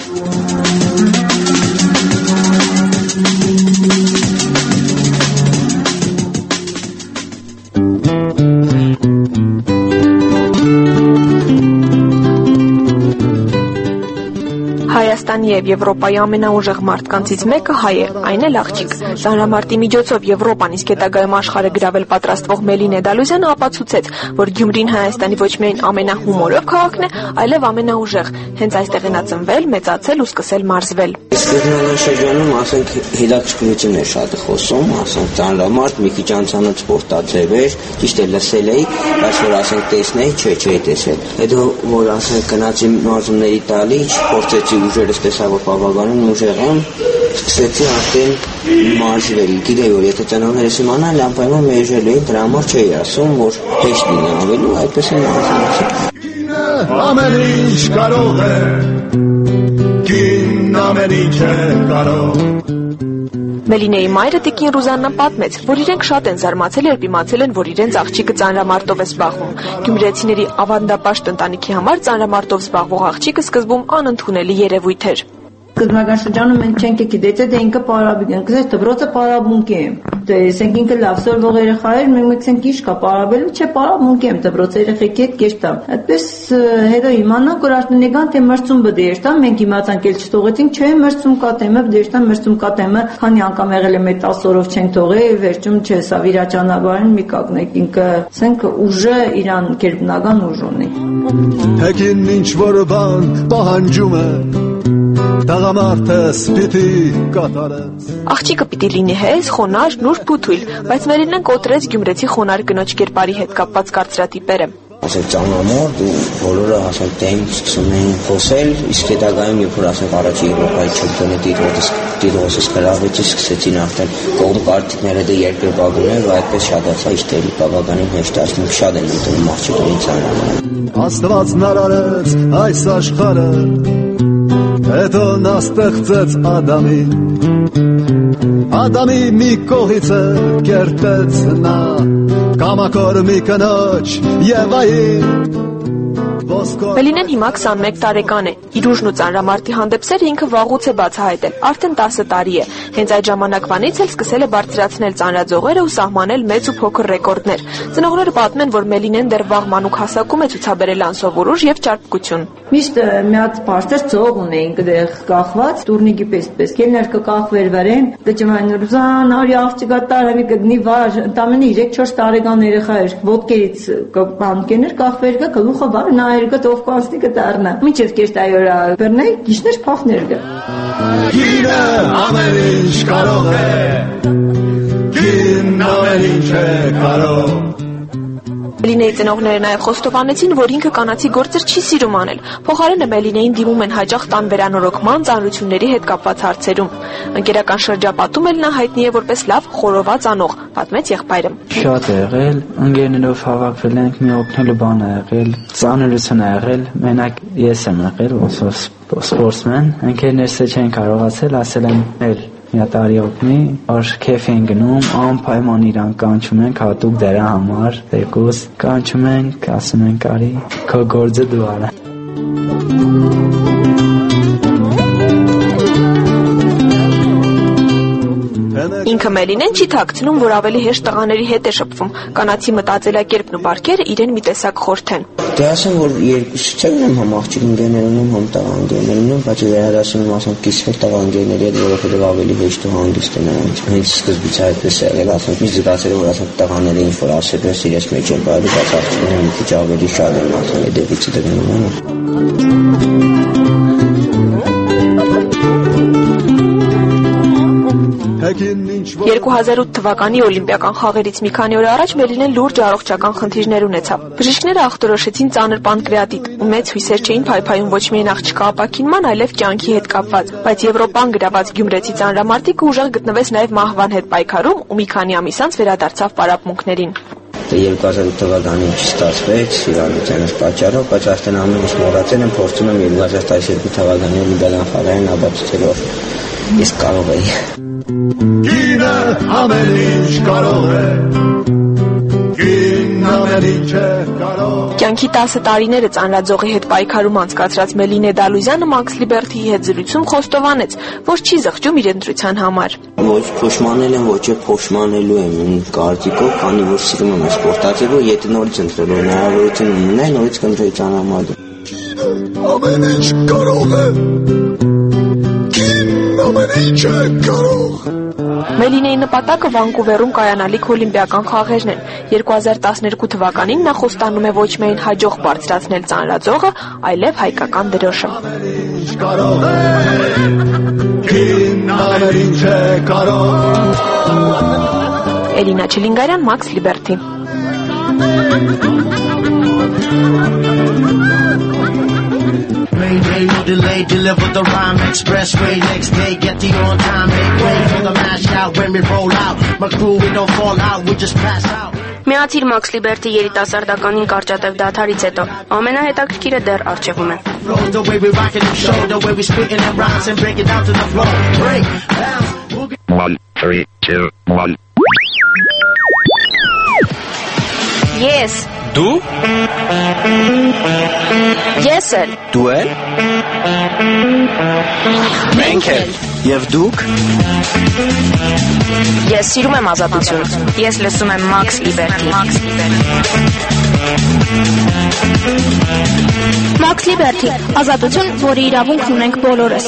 [SPEAKER 14] Հայաստանի եւ Եվրոպայի ամենաուժեղ մարդկանցից մեկը հայ է, այն էլ աղջիկ։ Ծանրամարտի միջոցով Եվրոպան, իսկ հետագայում աշխարհը գրավել պատրաստվող Մելինե Դալուզյանը ապացուցեց, որ Գյումրին Հայաստանի ոչ միայն ամենահումորով քաղաքն է, այլև ամենաուժեղ։ Հենց այստեղ է նա ծնվել, մեծացել ու սկսել մարզվել։
[SPEAKER 15] Սկզբնական շրջանում, ասենք, հետաքրքրություն էր շատ խոսում, ասենք, ծանրամարտ, մի քիչ անծանոթ սպորտաձև էր, ճիշտ է լսել էի, բայց որ ասենք տեսնեի, չէ, չէի տեսել։ Հետո որ ասենք գնացի մարզումների տալի, փորձեցի ուժերս տեսա, որ բավականին ուժեղ եմ, սկսեցի արդեն մարզվել։ Գիտեի, որ եթե ծնողներս իմանան, լամպայման մերժելու էին, դրա համար չէի ասում, որ հեշտ լինի ավելու, այդպես են մարզվում։
[SPEAKER 16] Ամեն ինչ կարող է, կին ամեն ինչ է կարող։
[SPEAKER 14] Մելինեի մայրը Տիկին Ռուզաննա պատմեց, որ իրենք շատ են զարմացել, երբ իմացել են, որ իրենց աղջիկը ծանրամարտով է զբաղվում։ Գյումրեցիների ավանդապաշտ ընտանիքի համար ծանրամարտով զբաղվող աղջիկը սկզբում անընդունելի երևույթ էր։
[SPEAKER 17] Սկզբնական շրջանում մենք չենք գիտել, թե ինքը պարաբիկ ենք, ասես դպրոցը պարաբունքի է։ Դե ասենք ինքը լավ սորվող երեխա էր, մենք մեկցենք ինչ կա պարաբելու, չէ պարաբունքի եմ, դպրոցը երեխեքի հետ կերտա։ Այդպես հետո իմանանք, որ արտենեգան թե մրցում բդի երտա, մենք իմացանք էլ չթողեցինք, չէ մրցում կա թեմը, դերտա մրցում կա թեմը, քանի անգամ եղել է մեծ տասորով չենք թողել, վերջում չէ, սա վիրաճանաբարին մի կակնեք, ինքը ասենք ուժը իրան կերպնական ուժ ունի։
[SPEAKER 16] Հեքին ինչ որ բան պահանջում է Տղամարդս պիտի կատարեց
[SPEAKER 14] Աղջիկը պիտի լինի հեզ, խոնար, նուրբ ու թույլ, բայց Մելինեն կոտրեց գյումրեցի խոնար կնոջ կերպարի հետ կապված կարծրատիպերը։
[SPEAKER 15] Ասել ծանոթ ու բոլորը ասել դեմ սկսում էին խոսել, իսկ հետագայում երբ որ ասենք առաջի Եվրոպայի չեմպիոնի տիտղոսը գրավեցի, սկսեցին արդեն կողմ պարտիկները դե երկրպագուներ, ու այդպես շատացա իստերի բավականին հեշտացնում շատ են ընդունում աղջիկներին ծանոթ։
[SPEAKER 16] Աստվածն արարեց այս աշխարհը, հետո նա ստեղծեց Ադամին, Ադամի մի կողից է կերտեց նա Կամակոր մի կնոջ Եվային
[SPEAKER 14] Մելինեն հիմա քսանմեկ տարեկան է, իր ուժն ու ծանրամարտի հանդեպ սերը ինքը վաղուց է բացահայտել, արդեն տասը տարի է, հենց այդ ժամանակվանից էլ սկսել է բարձրացնել ծանրաձողերը ու սահմանել մեծ ու փոքր ռեկորդներ։ Ծնողները պատմեն, որ Մելինեն դեռ վաղ մանուկ հասակում է ցուցաբերել անսովոր ուժ եւ ճարպկություն։
[SPEAKER 17] Միշտ մի հատ բարձր ծող ունեին դեղ կախված, տուրնիկի պես-պես, կելներ կկախվեր վրեն, գճման ռուզան, արի աղջիկա տարամի կդնի վար, ընդամենը երեք-չորս տարեկան երեխա էր, ոտքերից կբանկեներ կախվեր գա, գլուխը վար նայեր գա, ով կանցնի կդառնա։ Մինչև կերտայորա բռնեի, գիշներ փախներ գա։
[SPEAKER 16] Գինը ամեն ինչ կարող է, գին ամեն ինչ է կարող։
[SPEAKER 14] Մելինեի ծնողները նաև խոստովանեցին, որ ինքը կանացի գործեր չի սիրում անել։ Փոխարենը Մելինեին դիմում են հաճախ տան վերանորոգման, ծանրությունների հետ կապված հարցերում։ Ընկերական շրջապատում էլ նա հայտնի է որպես լավ խորոված անող, պատմեց եղբայրը։
[SPEAKER 18] Շատ է եղել, ընկերներով հավաքվել ենք, մի օգնելու բան է եղել, ծանրություն է եղել, մենակ ես եմ եղել, ոնց սպորտսմեն, ընկերներս չեն կարողացել, ասել են էլ Մի տարի օգնի, որ քեֆ են գնում, անպայման իրան կանչում ենք հատուկ դրա համար, երկուս կանչում ենք, ասում ենք արի, քո գործը դու արա։
[SPEAKER 14] Ինքը Մելինեն չի թաքցնում, որ ավելի հեշտ տղաների հետ է շփվում, կանացի մտածելակերպն ու բարքերը իրեն մի տեսակ խորթեն։
[SPEAKER 15] Դե ասեմ, որ երկուս չեմ ունեմ համ աղջիկ ընկերներ ունեմ, համ տղա ընկերներ ունեմ, բայց վերադասում եմ ասեմ կիսվել տղա ընկերների հետ, որովհետև ավելի հեշտ ու հանգիստ է նրանց։ Հենց սկզբից այդպես է եղել, ասեմ, մի զգացել որ ասեմ տղաները ինչ որ ասել են, իրենց մեջ են բարի, բայց աղջիկները մի քիչ ավելի շատ են ասում, դեպիցը դնում են։
[SPEAKER 14] երկու հազար ութ թվականի օլիմպիական խաղերից մի քանի օր առաջ Մելինեն լուրջ առողջական խնդիրներ ունեցավ։ Բժիշկները ախտորոշեցին ծանր պանկրեատիտ ու մեծ հույսեր չէին փայփայում ոչ միայն աղջկա ապաքինման, այլև կյանքի հետ կապված։ Բայց Եվրոպան գրաված գյումրեցի ծանրամարտիկը ուժեղ գտնվեց նաև մահվան հետ պայքարում ու մի քանի ամիս անց վերադարձավ պարապմունքներին։
[SPEAKER 15] երկու հազար ութ թվականին չստացվեց իրավիճանից պատճառով, բայց արդեն ամեն ինչ մոռացել եմ, փորձում եմ երկու հազար տասնյոթ թվականի օլիմպիադան խաղերին ապացուցելով ես կարող էի։
[SPEAKER 16] Գինը ամեն ինչ կարող է, գին ամեն ինչ է կարող։
[SPEAKER 14] Կյանքի տասը տարիները ծանրաձողի հետ պայքարում անցկացրած Մելինե Դալուզյանը Մաքս Լիբերթիի հետ զրույցում խոստովանեց, որ չի զղջում իր ընտրության համար։
[SPEAKER 15] Ոչ փոշմանել եմ, ոչ փոշմանելու եմ կարծիքով, քանի որ սիրում եմ սպորտաձևը, եթե նորից ընտրելու հնարավորություն ունենայի, նորից կընտրեի ծանրամարտը։
[SPEAKER 16] Ամեն ինչ կարող է, գին ամեն ինչ է կարող։
[SPEAKER 14] Մելինեի նպատակը Վանկուվերում կայանալիք օլիմպիական խաղերն են։ երկու հազար տասներկու թվականին նա խոստանում է ոչ միայն հաջող բարձրացնել ծանրաձողը, այլև հայկական դրոշը։
[SPEAKER 16] Կարող է, գին ամեն ինչ է կարող։
[SPEAKER 14] Էլինա Չիլինգարյան, Մաքս Լիբերթի։
[SPEAKER 19] Ray, no delay, deliver the rhyme expressway next day, get the on time, make way for the mash out when we roll out, my crew we don't fall out, we just pass out.
[SPEAKER 2] Միացիր Մաքս Լիբերթի երիտասարդականին կարճատև դադարից հետո, ամենահետաքրքիրը դեռ առջևում է։
[SPEAKER 1] One, three, two, one.
[SPEAKER 2] Yes.
[SPEAKER 3] Դու
[SPEAKER 2] Ես էլ
[SPEAKER 3] Դու էլ Մենք էլ Եվ դուք
[SPEAKER 2] Ես սիրում եմ ազատություն։ Ես լսում եմ Max Liberty։
[SPEAKER 4] Max Liberty, ազատություն, որի իրավունքն ունենք բոլորս։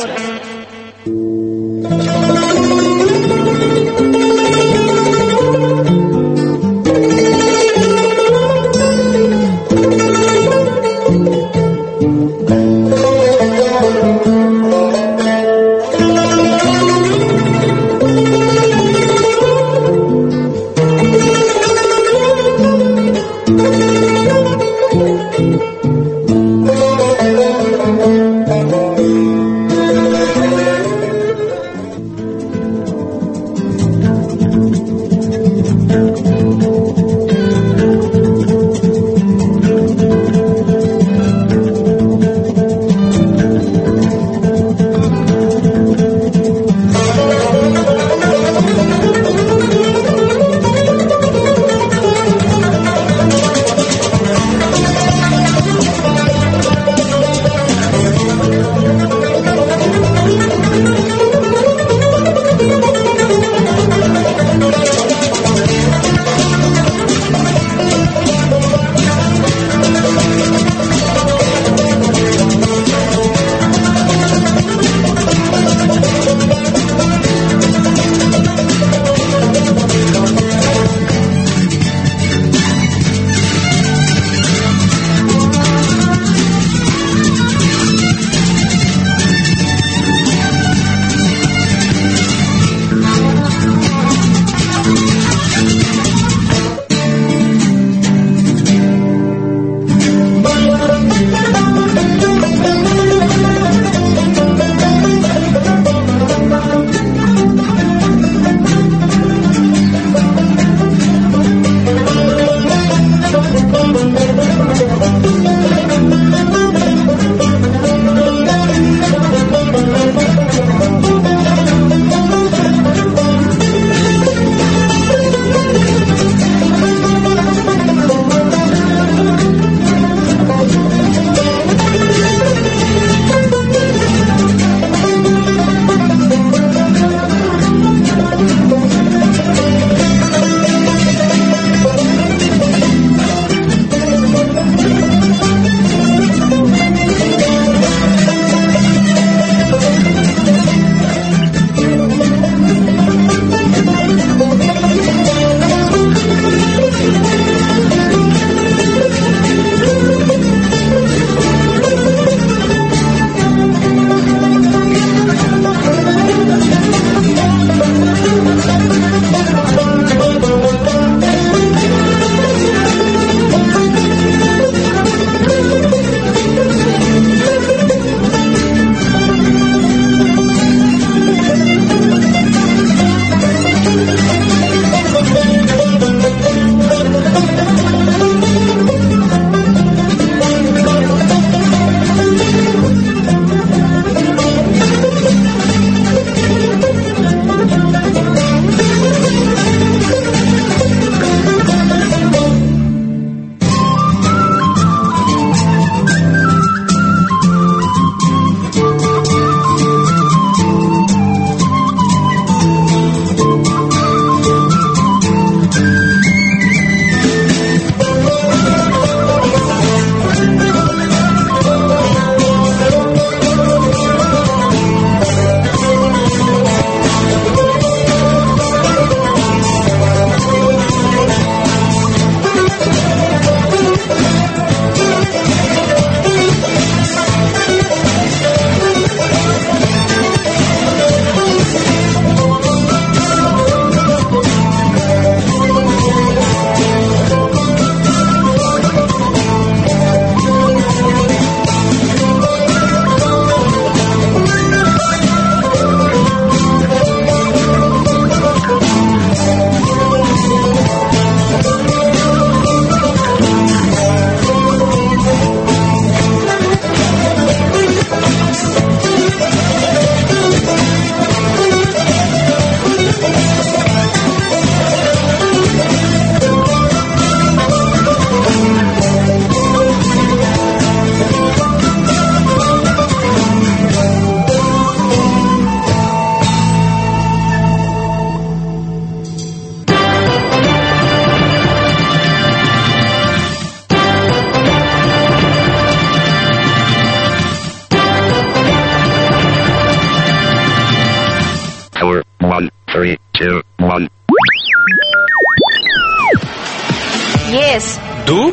[SPEAKER 2] Ես։
[SPEAKER 3] Դու։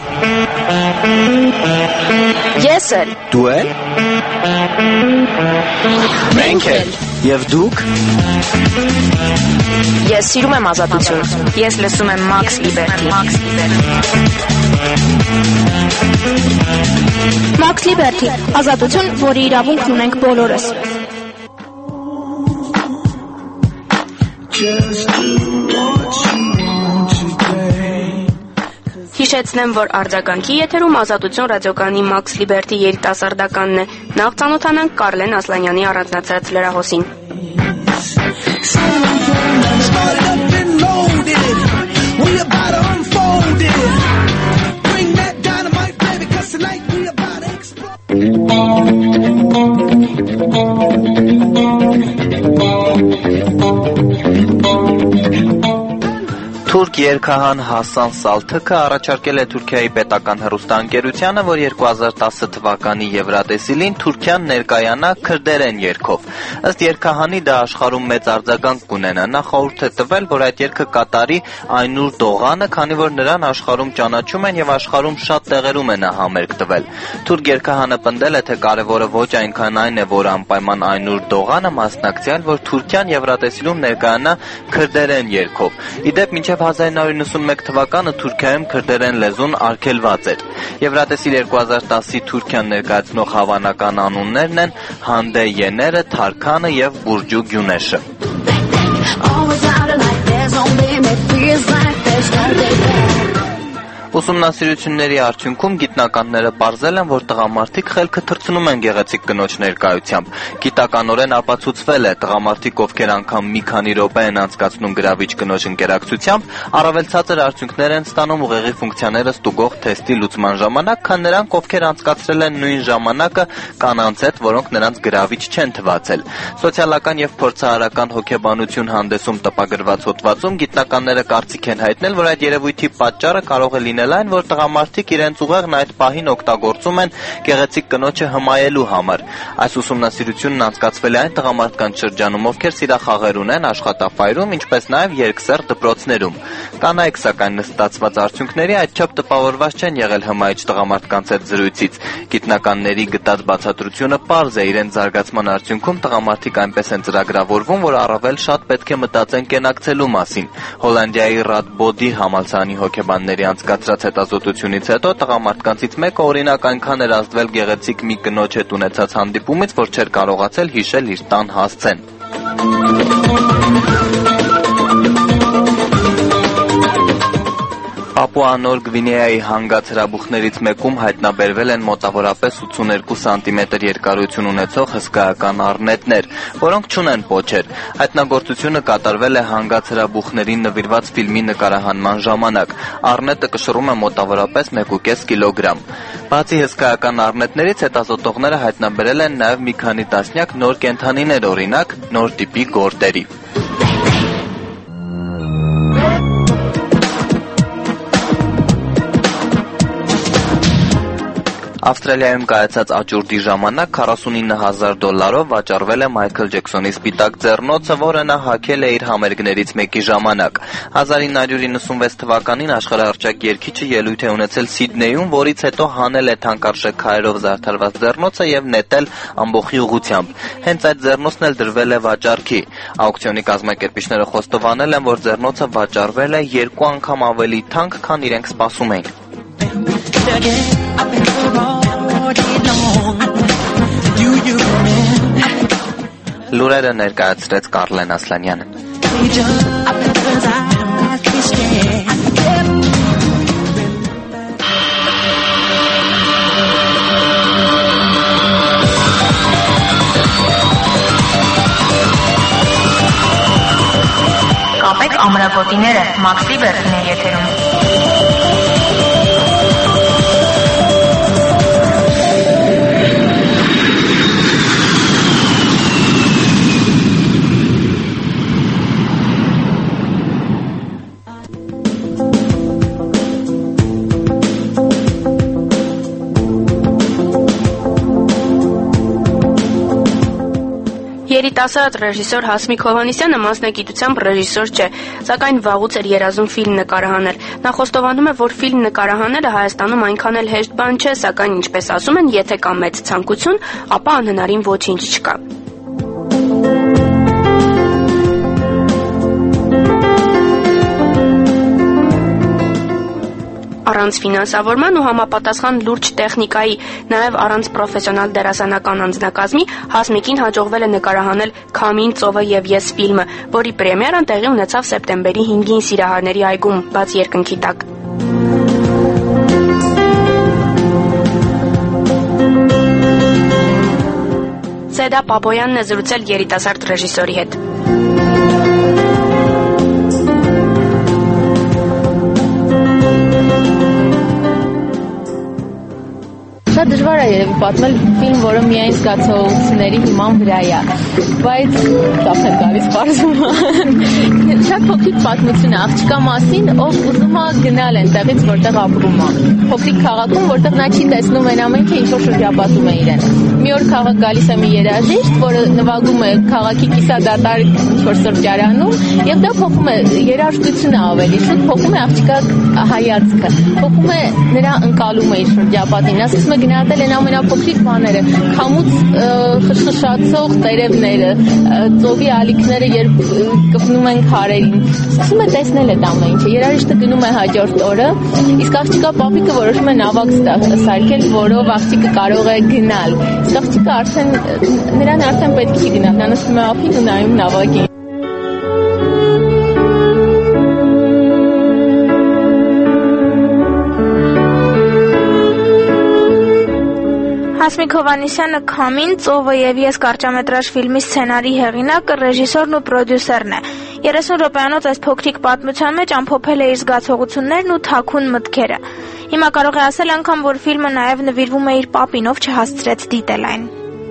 [SPEAKER 2] Ես էլ։
[SPEAKER 3] Դու էլ։ Մենք էլ։ Եվ դուք։
[SPEAKER 2] Ես սիրում եմ ազատություն։ Ես լսում եմ Max Liberty։
[SPEAKER 4] Max Liberty, ազատություն, որի իրավունքն ունենք բոլորս։
[SPEAKER 2] Հիշեցնեմ, որ արձագանքի եթերում ազատություն ռադիոկայանի Max Liberty երիտասարդականն է։ Նախ ծանոթանանք Կարլեն Ասլանյանի առանձնացրած լրահոսին։
[SPEAKER 20] Թուրք երգահան Հասան Սալթıkը առաջարկել է Թուրքիայի պետական հեռուստաընկերությանը, որ երկու հազար տասը թվականի Եվրատեսիլին Թուրքիան ներկայանա քրդերեն երգով։ Ըստ երգահանի դա աշխարհում մեծ արձագանք կունենա։ Նա խորհուրդ է տվել, որ այդ երգը կատարի Այնուր Դողանը, քանի որ նրան աշխարհում ճանաչում են եւ աշխարհում շատ տեղերում է նա համերգ տվել։ Թուրք երգահանը պնդել է, թե կարևորը ոչ այնքան այն է, որ անպայման Այնուր Դողանը մասնակցի, այլ որ Թուրքիան Եվրատեսիլում ներկայանա քրդերեն երգով։ Իդեպ մինչև հազար նույնսուն մեկ թվականը Թուրքիայում քրդերեն լեզուն արգելված էր։ Եվրատեսիլ երկու հազար տասի Թուրքիան ներկայացնող հավանական անուններն են Հանդե Եները, Թարքանը եւ Բուրջու Գյունեշը։ Ուսումնասիրությունների արդյունքում գիտնականները պարզել են, որ տղամարդիկ խելքը թռցնում են գեղեցիկ կնոջ ներկայությամբ։ Գիտականորեն ապացուցվել է, տղամարդիկ, ովքեր անգամ մի քանի րոպե են անցկացնում գրավիչ կնոջ ընկերակցությամբ, առավել ցածր արդյունքներ են ստանում ուղեղի ֆունկցիաները ստուգող թեստի լուծման ժամանակ, քան նրանք, ովքեր անցկացրել են նույն ժամանակը կանանց հետ, որոնք նրանց գրավիչ չեն թվացել։ Սոցիալական եւ փորձարարական հոգեբանություն հանդեսում տպագրված հոդվածում գիտնականները կարծիք են հայտնել, որ այդ երևույթի պատճառը կարող է լինել այն, որ տղամարդիկ իրենց ուղեղն այդ պահին օգտագործում են գեղեցիկ կնոջը հմայելու համար։ Այս ուսումնասիրությունն անցկացվել է այն տղամարդկանց շրջանում, ովքեր սիրախաղեր ունեն աշխատավայրում, ինչպես նաև երկսեռ դպրոցներում։ Կանայք, սակայն նստածված արդյունքների այդչափ տպավորված չեն եղել հմայիչ տղամարդկանց հետ զրույցից։ Գիտնականների գտած բացատրությունը պարզ է, իրենց զարգացման արդյունքում տղամարդիկ այնպես են ծրագրավորվում, որ առավել շատ պետք է մտածեն կենակցելու մասին։ Հոլանդիայի Ռադբոդի համալսարանի հոգեբանների անցկացրած հետազոտությունից հետո տղամարդկանցից մեկը օրինակ այնքան էր ազդվել գեղեցիկ մի կնոջ հետ ունեցած հանդիպումից, որ չէր կարողացել հիշել իր տան հասցեն։ Պապուա Նոր Գվինեայի հանգած հրաբուխներից մեկում հայտնաբերվել են մոտավորապես ութսուներկու սանտիմետր երկարություն ունեցող հսկայական առնետներ, որոնք չունեն պոչեր։ Հայտնագործությունը կատարվել է հանգած հրաբուխներին նվիրված ֆիլմի նկարահանման ժամանակ։ Առնետը կշռում է մոտավորապես մեկ ու կես կիլոգրամ։ Բացի հսկայական առնետներից հետազոտողները հայտնաբերել են նաև մի քանի տասնյակ նոր կենդանիներ, օրինակ նոր տիպի գորտերի։ Ավստրալիայում կայացած աճուրդի ժամանակ քառասունինը հազար դոլարով վաճառվել է Մայքլ Ջեքսոնի սպիտակ ձեռնոցը, որը նա հագել է իր համերգներից մեկի ժամանակ։ հազար ինը հարյուր իննսունվեց թվականին աշխարհահռչակ երգիչը ելույթ է ունեցել Սիդնեյում, որից հետո հանել է թանկարժեք քարերով զարդարված ձեռնոցը եւ նետել ամբողջի ուղղությամբ։ Հենց այդ ձեռնոցն էլ դրվել է վաճառքի։ Աուկցիոնի կազմակերպիչները խոստովանել են, որ ձեռնոցը վաճառվել է երկու անգամ ավելի թանկ, քան իրենք սպասում էին։ Լուրերը ներկայացրեց Կարլեն Ասլանյանը։
[SPEAKER 2] Կապեք ամրագոտիները, Max Liberty-ն է եթերում։ Երիտասարդ ռեժիսոր Հասմիկ Հովհաննիսյանը մասնագիտությամբ ռեժիսոր չէ, սակայն վաղուց էր երազում ֆիլմ նկարահանել։ Նա խոստովանում է, որ ֆիլմ նկարահանելը Հայաստանում այնքան էլ հեշտ բան չէ, սակայն ինչպես ասում են, եթե կա մեծ ցանկություն, ապա անհնարին ոչինչ չկա։ Առանց ֆինանսավորման ու համապատասխան լուրջ տեխնիկայի, նաև առանց պրոֆեսիոնալ դերասանական անձնակազմի Հասմիկին հաջողվել է նկարահանել «Քամին, ծովը և ես» ֆիլմը, որի պրեմիերան տեղի ունեցավ սեպտեմբերի հինգին Սիրահարների այգում, բաց երկնքի տակ։ Սեդա Պապոյանն է զրուցել երիտասարդ ռեժիսորի հետ։
[SPEAKER 21] Շատ դժվար է երևի պատմել ֆիլմ, որը միայն զգացողությունների հիման վրա է, բայց դափ եմ գալիս պարզում։ Շատ փոքրիկ պատմություն է աղջկա մասին, ով ուզում է գնալ այնտեղից, որտեղ ապրում է։ Փոքրիկ քաղաքում, որտեղ նա չի տեսնում այն ամենը, ինչ որ շրջապատում է իրեն։ Մի օր քաղաք գալիս է մի երաժիշտ, որը նվագում է քաղաքի կիսադատարկ ինչ-որ սրճարանում, եւ դա փոխում է երաժշտությունը ավելի շուտ, փոխում է աղջկա հայացքը, փոխում է նրա ընկալումը իր շրջապատին։ Նա սկսում է գնահատել այն ամենափոքրիկ բաները, քամուց խշշացող տերևները, ծովի ալիքները, երբ կպնում են քարերին։ Սկսում է տեսնել այդ ամեն ինչը։ Երաժիշտը գնում է հաջորդ օրը, իսկ աղջկա պապիկը որոշում է նավակ սարքել, որով աղջիկը կարող է գնալ։ Իսկ աղջիկը արդեն նրան արդեն պետք չի գնալ, նա նստում է ափին ու նայում նավակին։
[SPEAKER 4] Հասմիկ Հովհաննիսյանը «Քամին, ծովը և ես» կարճամետրաժ ֆիլմի սցենարի հեղինակը, ռեժիսորն ու պրոդյուսերն է։ երեսուն րոպեանոց այս փոքրիկ պատմության մեջ ամփոփել է իր զգացողություններն ու թաքուն մտքերը։ Հիմա կարող է ասել անգամ, որ ֆիլմը նաև նվիրվում է իր պապին, ով չհասցրեց դիտել այն։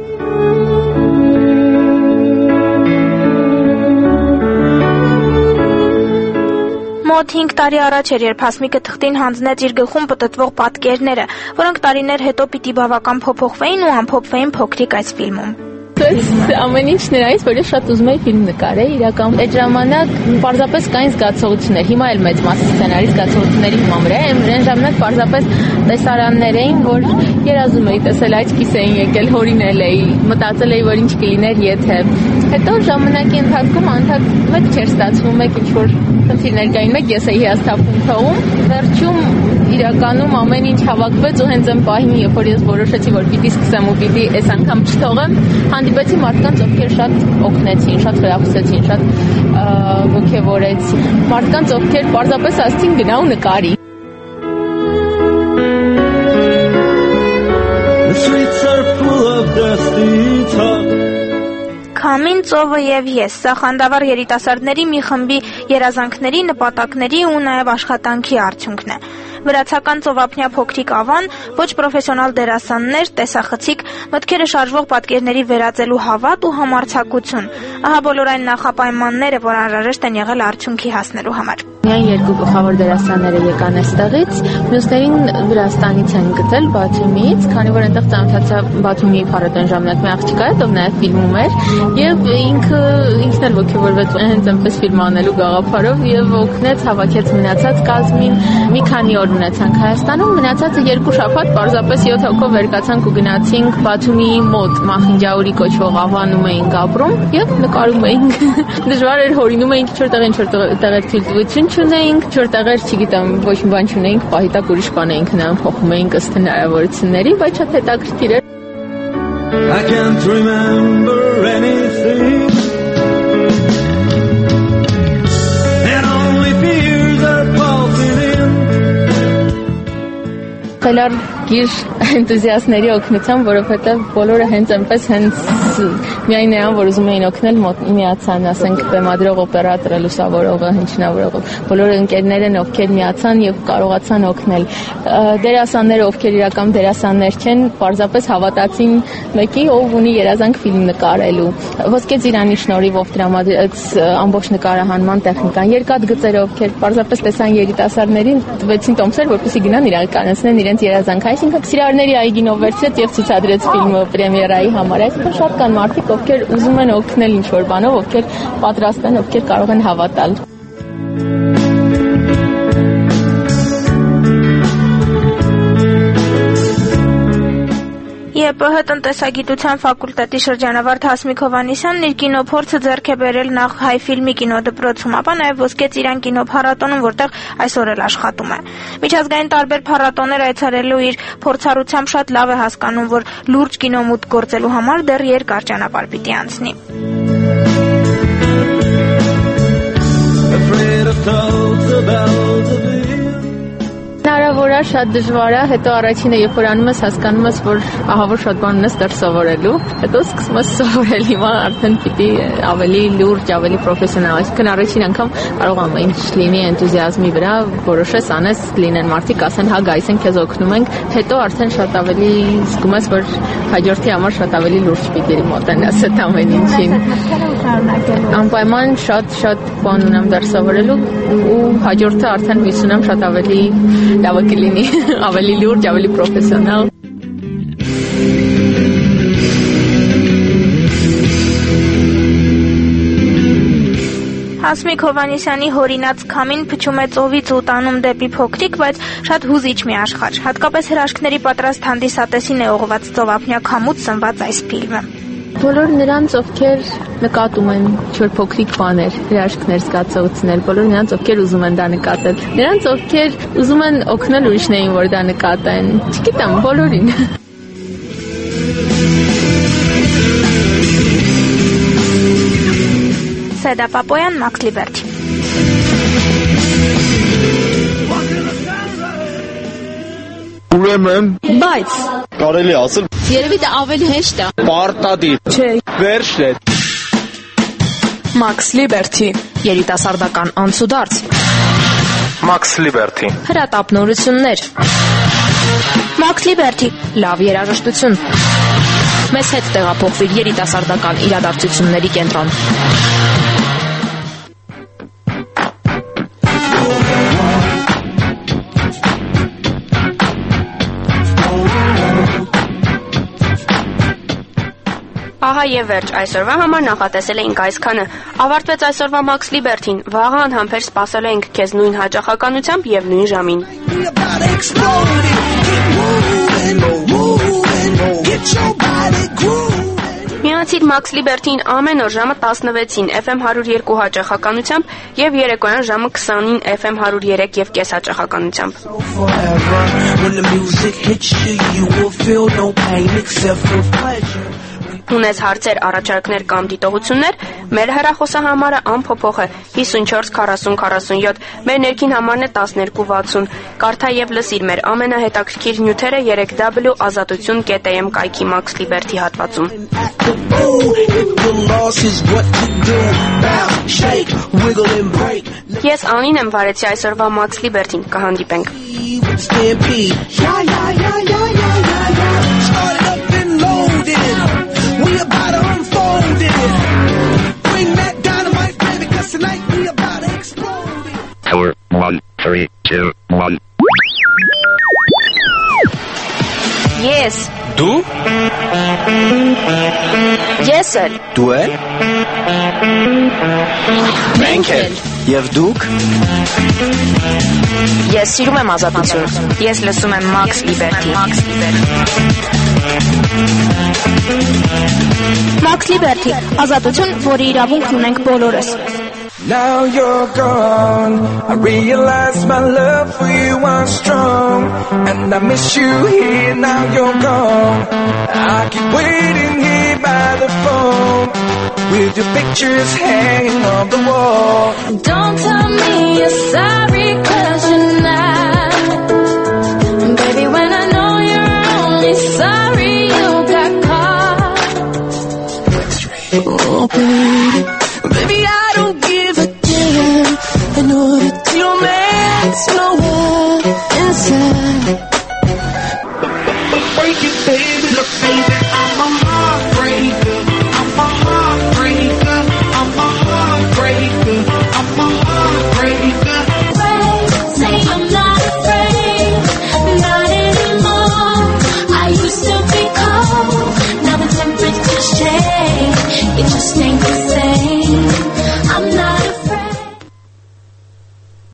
[SPEAKER 4] Մոտ հինգ տարի առաջ էր, երբ Հասմիկը թղթին հանձնեց իր գլխում պտտվող պատկերները, որոնք տարիներ հետո պիտի բավական փոփոխվեին ու ամփոփվեին փոքրիկ այս ֆիլմում։
[SPEAKER 21] Ամեն ինչ նրանից, որ ես շատ ուզում էի ֆիլմ նկարել, իրական այդ ժամանակ պարզապես կային զգացողություններ, հիմա էլ մեծ մասը սցենարի զգացողությունների հիման վրա է, այն ժամանակ պարզապես տեսարաններ էին, որ երազում էի տեսել, աչքիս էին եկել, հորինել էի, մտածել էի, որ ինչ կլիներ, եթե։ Հետո ժամանակի ընթացքում անդադ մեկ չէր ստացվում, մեկ ինչ-որ խնդիրներ կային, մեկ ես էի հիասթափում թողում, վերջում իրականում ամեն ինչ հավաքվեց ու հենց այն պահին, երբ որ ես որոշեցի, որ պիտի սկսեմ ու պիտի այս անգամ չթողեմ, հանդիպեցի մարդկանց, ովքեր շատ օգնեցին, շատ խրախուսեցին, շատ ոգևորեցին։ Մարդկանց, ովքեր պարզապես ասցին գնա ու նկարի։
[SPEAKER 4] Քամին, ծովը և ես, սա խանդավառ երիտասարդների մի խմբի երազանքների, նպատակների ու նաև աշխատանքի արդյունքն է։ Վրացական ծովափնյա փոքրիկ ավան, ոչ պրոֆեսիոնալ դերասաններ, տեսախցիկ, մտքերը շարժվող պատկերների վերածելու հավատ ու համարձակություն։ Ահա բոլոր այն նախապայմանները, որ անհրաժեշտ են եղել արդյունքի հասնելու համար։
[SPEAKER 21] Միայն երկու գլխավոր դերասանները եկան այստեղից, մյուսներին Վրաստանից են գտել, Բաթումից, քանի որ այնտեղ ծանոթացա Բաթումի փառատոն ժամանակ մի աղջկա հետ, ով նաև ֆիլմում էր, եւ ինքը ինքն էլ ոգևորվեց հենց այնպես ֆիլմ անելու գաղափարով եւ օգնեց, հավաքեց մնացած կազմին։ Մի քանի օր ունեցանք Հայաստանում, մնացածը երկու շաբաթ պարզապես յոթ հոգով վերկացանք ու գնացինք Բաթումի մոտ Մախինջաուրի կոչվող ավանում էինք ապրում եւ նկարում էինք։ Դժվար էր, հորինում էինք, ինչ որ տեղ ինչ որ տեղեր թույլտվություն չունեինք, ինչ որ տեղեր, չգիտեմ, ոչ մի բան չունեինք, պահիտակ ուրիշ բան էինք նրան փոխում էինք ըստ հնարավորությունների, բայց շատ հետաքրքիր էր։
[SPEAKER 16] I can't remember anything, and only fears are pulsing in.
[SPEAKER 21] Խելար գիր էնտուզիաստների օգնությամբ, որովհետև բոլորը հենց այնպես հենց միայն նրան, որ ուզում էին օգնել, միացան, ասենք, բեմադրող, օպերատորը, լուսավորողը, հնչյունավորողը, բոլորը ընկերներ են, ովքեր միացան եւ կարողացան օգնել։ Դերասանները, ովքեր իրական դերասաններ չեն, պարզապես հավատացին մեկի, ով ունի երազանք ֆիլմ նկարելու։ Ոսկե ծիրանի շնորհիվ ով տրամադրեց ամբողջ նկարահանման տեխնիկան, երկաթ գծերը, ովքեր պարզապես տեսան երիտասարդներին, տվեցին տոմսեր, որպեսզի գնան իրականացնեն իրենց երազանք։ Այս Այսինքն Սիրահարների այգին ով վերցրեց եւ ցուցադրեց ֆիլմը պրեմիերայի համար։ Այսինքն շատ կան մարդիկ, ովքեր ուզում են օգնել ինչ-որ բանով, ովքեր պատրաստ են, ովքեր կարող են հավատալ։
[SPEAKER 4] ԵՊՀ տնտեսագիտության ֆակուլտետի շրջանավարտ Հասմիկ Հովհաննիսյանն իր կինոփորձը ձեռք է բերել նախ Հայ ֆիլմի կինոդպրոցում, ապա նաև Ոսկե ծիրան կինոփառատոնում, որտեղ այսօր էլ աշխատում է։ Միջազգային տարբեր փառատոներ այցելելու իր փորձառությամբ շատ լավ է հասկանում, որ լուրջ կինոմուտք գործելու համար դեռ երկար ճանապարհ պիտի անցնի։
[SPEAKER 21] Հնարավոր է, շատ դժվար է, հետո առաջինը երբ որ անում ես, հասկանում ես, որ ահա որ շատ բան ունես դեռ սովորելու, հետո սկսում ես սովորել, հիմա արդեն պիտի ավելի լուրջ, ավելի պրոֆեսիոնալ, այսինքն առաջին անգամ կարող եմ ինչ լինի էնտուզիազմի վրա, որոշես անես, լինեն մարդիկ, ասեն, հա գայս ենք, քեզ օգնում ենք, հետո արդեն շատ ավելի զգում ես, որ հաջորդի համար շատ ավելի լուրջ պիտի մոտենաս այդ ամեն ինչին։ Անպայման շատ-շատ բան ունեմ դեռ սովորելու ու հաջորդը արդեն հույս ունեմ շատ ավելի լավը կլինի, ավելի լուրջ, ավելի պրոֆեսիոնալ։
[SPEAKER 4] Հասմիկ Հովհաննիսյանի հորինած քամին փչում է ծովից ու տանում դեպի փոքրիկ, բայց շատ հուզիչ մի աշխարհ։ Հատկապես հրաշքների պատրաստ հանդիսատեսին է ուղղված ծովափնյա քամուց սնված այս ֆիլմը։
[SPEAKER 21] Բոլոր նրանց, ովքեր նկատում են ինչ-որ փոքրիկ բաներ, հրաշքներ, զգացողություններ, բոլոր նրանց, ովքեր ուզում են դա նկատել, նրանց, ովքեր ուզում են օգնել ուրիշներին, որ դա նկատեն, չգիտեմ, բոլորին։
[SPEAKER 4] Սեդա Պապոյան, Մաքս Լիբերթի։
[SPEAKER 16] Ուրեմն,
[SPEAKER 21] բայց
[SPEAKER 16] կարելի ասել,
[SPEAKER 21] երևի դա ավելի հեշտ է։
[SPEAKER 16] Պարտադիր։ Չէ, վերջն է։
[SPEAKER 14] Մաքս Լիբերթի, երիտասարդական անցուդարձ։
[SPEAKER 9] Մաքս Լիբերթի,
[SPEAKER 14] հրատապնորություններ։
[SPEAKER 4] Մաքս Լիբերթի,
[SPEAKER 14] լավ երաժշտություն։ Մեզ հետ տեղափոխվիր երիտասարդական իրադարձությունների կենտրոն։
[SPEAKER 2] Ահա եւ վերջ, այսօրվա համար նախատեսել էինք այսքանը։ Ավարտվեց այսօրվա Մաքս Լիբերթին։ Վաղը անհամբեր սպասելու ենք քեզ նույն հաճախականությամբ եւ նույն ժամին։ Միացիր Մաքս Լիբերթին ամեն օր ժամը տասնվեցին Էֆ Էմ հարյուր երկու հաճախականությամբ եւ երեկոյան ժամը քսանին Էֆ Էմ հարյուր երեք եւ կես հաճախականությամբ։ Ունես հարցեր, առաջարկներ կամ դիտողություններ, մեր հեռախոսահամարը անփոփոխ է հիսունչորս քառասուն քառասունյոթ, մեր ներքին համարն է տասներկու վաթսուն։ Կարդա եւ լսիր մեր ամենահետաքրքիր նյութերը երեք դաբլյու ազատություն կետ էմ կայքի Մաքս Լիբերթի հատվածում։ Ես Անին եմ վարեցի այսօրվա Մաքս Լիբերթին, կհանդիպենք։ We about to unfold it. Bring that dynamite, baby, cause tonight we about to explode it.
[SPEAKER 1] Four, one, three, two, one.
[SPEAKER 14] Yes.
[SPEAKER 9] Դու?
[SPEAKER 14] Ես էլ։
[SPEAKER 3] Դու էլ։ Մենք էլ։ Եվ դուք։
[SPEAKER 14] Ես սիրում եմ ազատություն։
[SPEAKER 2] Ես լսում եմ Մաքս Լիբերթի։
[SPEAKER 4] Մաքս Լիբերթի, ազատություն, որի իրավունքն ունենք բոլորս։
[SPEAKER 22] Now you're gone, I realize my love for you was strong, and I miss you here, now you're gone. I keep waiting here by the phone, with your pictures hanging on the wall.
[SPEAKER 23] Don't tell me you're sorry, cause you're not. Baby, when I know you're only sorry you got caught. Oh, baby, baby, I don't give a damn. I know that your man's nowhere inside.
[SPEAKER 22] Break it, baby, look, baby, I'm a